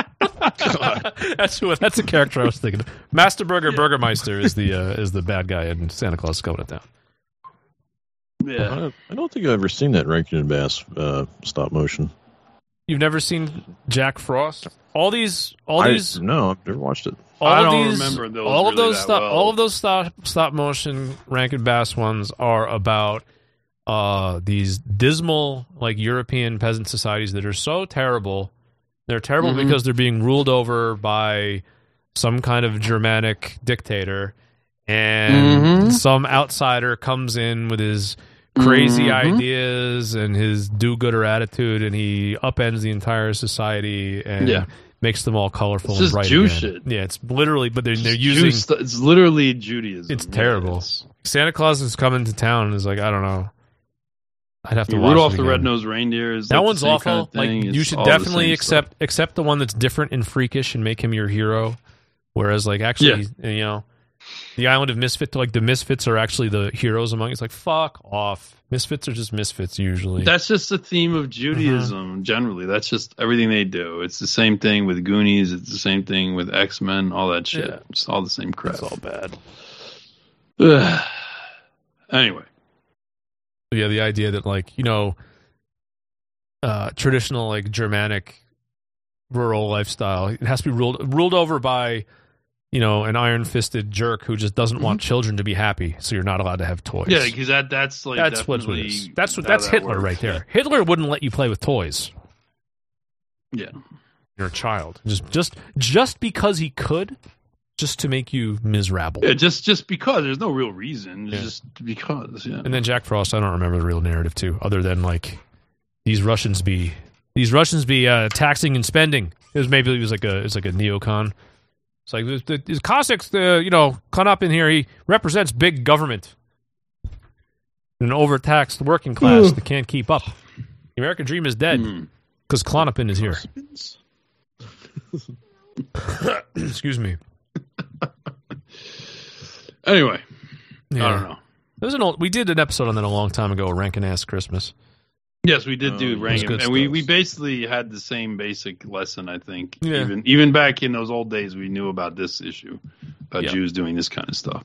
That's a character I was thinking of. Master Burgermeister is the bad guy in Santa Claus is Coming to Town. Yeah. I don't think I've ever seen that Rankin and Bass stop motion. You've never seen Jack Frost? No, I've never watched it. I don't remember those. All of those stop motion Rankin Bass ones are about these dismal like European peasant societies that are so terrible. They're terrible because they're being ruled over by some kind of Germanic dictator, and some outsider comes in with his crazy ideas and his do-gooder attitude, and he upends the entire society and makes them all colorful and bright. Jew shit. Yeah, it's literally, but they're using... It's literally Judaism. It's terrible. Santa Claus is coming to town and is like, I don't know. I'd have to watch Rudolph the Red-Nosed Reindeer is that one's awful. Kind of like you should definitely accept the one that's different and freakish and make him your hero. Whereas, like, actually, you know, The island of misfits, like the misfits are actually the heroes among. It's like fuck off. Misfits are just misfits usually. That's just the theme of Judaism generally. That's just everything they do. It's the same thing with Goonies. It's the same thing with X-Men. All that shit. Yeah. It's all the same crap. It's all bad. Anyway. Yeah, the idea that like, you know, traditional like Germanic rural lifestyle, it has to be ruled over by, you know, an iron-fisted jerk who just doesn't want children to be happy, so you're not allowed to have toys. Yeah, because that's like that's what it is. That's Hitler right there. Yeah. Hitler wouldn't let you play with toys. Yeah, you're a child. Just because he could, just to make you miserable. Yeah, just because. There's no real reason. Just because. Yeah. And then Jack Frost, I don't remember the real narrative too, other than like these Russians be taxing and spending. It was like a neocon. It's like the Cossacks, come up in here. He represents big government, an overtaxed working class that can't keep up. The American dream is dead because Klonopin is here. Excuse me. Anyway, yeah. I don't know. We did an episode on that a long time ago, Rankin Ass Christmas. Yes, we did do Rankin, and we basically had the same basic lesson, I think. Yeah. Even back in those old days, we knew about this issue, about Jews doing this kind of stuff.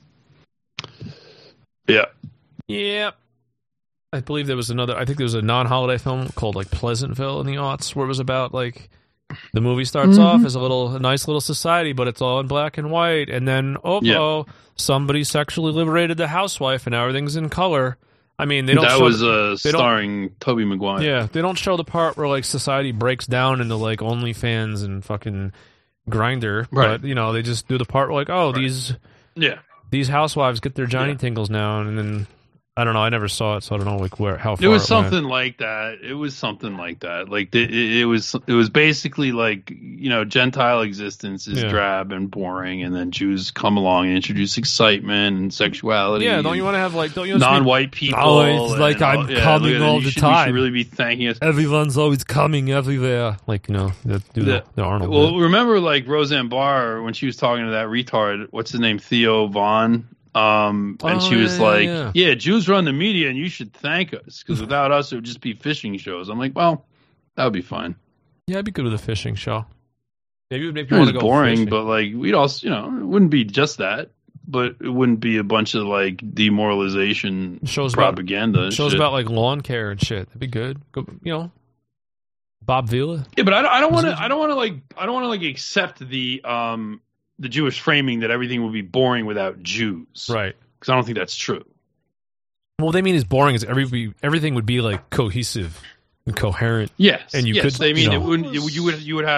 Yeah. Yeah. I believe there was I think there was a non-holiday film called like Pleasantville in the aughts, where it was about like the movie starts off as a nice little society, but it's all in black and white, and then somebody sexually liberated the housewife, and now everything's in color. I mean, starring Tobey Maguire. Yeah, they don't show the part where like society breaks down into like OnlyFans and fucking Grindr, right? But you know, they just do the part where like, these housewives get their Johnny tingles now, and then I don't know. I never saw it, so I don't know like how far it was something like that. It was something like that. Like it was basically like, you know, Gentile existence is drab and boring, and then Jews come along and introduce excitement and sexuality. Yeah, don't you want to have non-white people? Oh, it's like I'm coming all the time. You should really be thanking us. Everyone's always coming everywhere. Like, you know, the Arnold. Well, remember like Roseanne Barr when she was talking to that retard? What's his name? Theo Vaughn. And she was Jews run the media, and you should thank us, because without us, it would just be fishing shows. I'm like, well, that would be fine. Yeah, I'd be good with a fishing show. Maybe it would make me want to go boring, fishing. But like we'd also, you know, it wouldn't be just that, but it wouldn't be a bunch of like demoralization propaganda. Shows about like lawn care and shit. That'd be good. You know, Bob Vila. Yeah, but I don't want to accept the Jewish framing that everything would be boring without Jews. Right. Because I don't think that's true. What they mean is boring is everything would be like cohesive and coherent. Yes. And you could, I mean, you would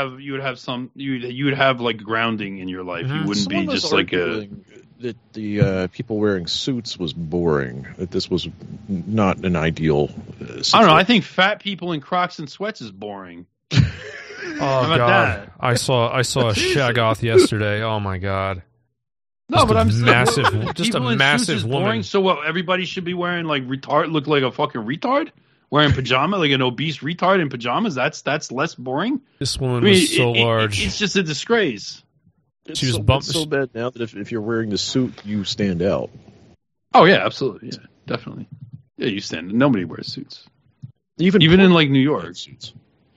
have like grounding in your life. You wouldn't be just like that the people wearing suits was boring. That this was not an ideal situation. I don't know. I think fat people in Crocs and sweats is boring. Oh God! That? I saw a Shaggoth yesterday. Oh my God! No, but I'm massive, just a massive woman. Boring? So what? Everybody should be wearing like look like a fucking retard, wearing pajama, like an obese retard in pajamas. That's less boring. This woman was so large. It's just a disgrace. She was bumped. It's so bad now that if you're wearing the suit, you stand out. Oh yeah, absolutely, yeah, definitely. Yeah, you stand. Nobody wears suits, even in like New York. Suits.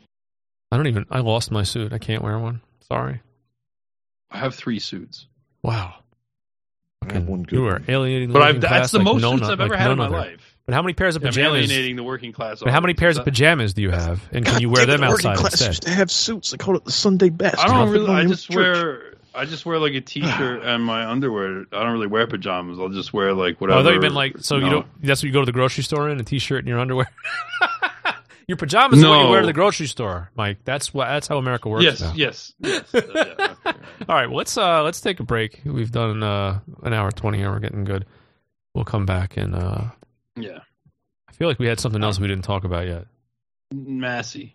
I lost my suit. I can't wear one. Sorry. I have 3 suits. Wow. I have one good. You are alienating the working class. That's the most suits I've ever had in my life. But how many pairs of pajamas? I'm alienating the working class. But how many pairs of pajamas do you have? And can you wear them outside instead? They have suits. They call it the Sunday best. I don't really. I just wear like a t-shirt and my underwear. I don't really wear pajamas. I'll just wear like whatever. I thought you've been like you don't. That's what you go to the grocery store in, a t-shirt and your underwear. Your pajamas are what you wear to the grocery store, Mike. That's how America works now. Yes. Okay. All right, well, let's take a break. We've done an hour 20 here. We're getting good. We'll come back and I feel like we had something else we didn't talk about yet. Massey,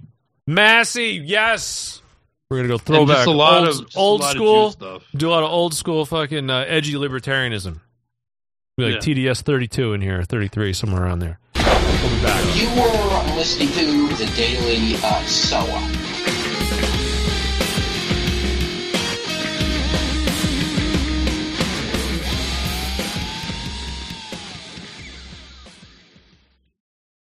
yes. We're gonna go throwback old school stuff. Do a lot of old school fucking edgy libertarianism. Be like TDS 32 in here, 33 somewhere around there. We'll be back. You were listening to the Daily SOA.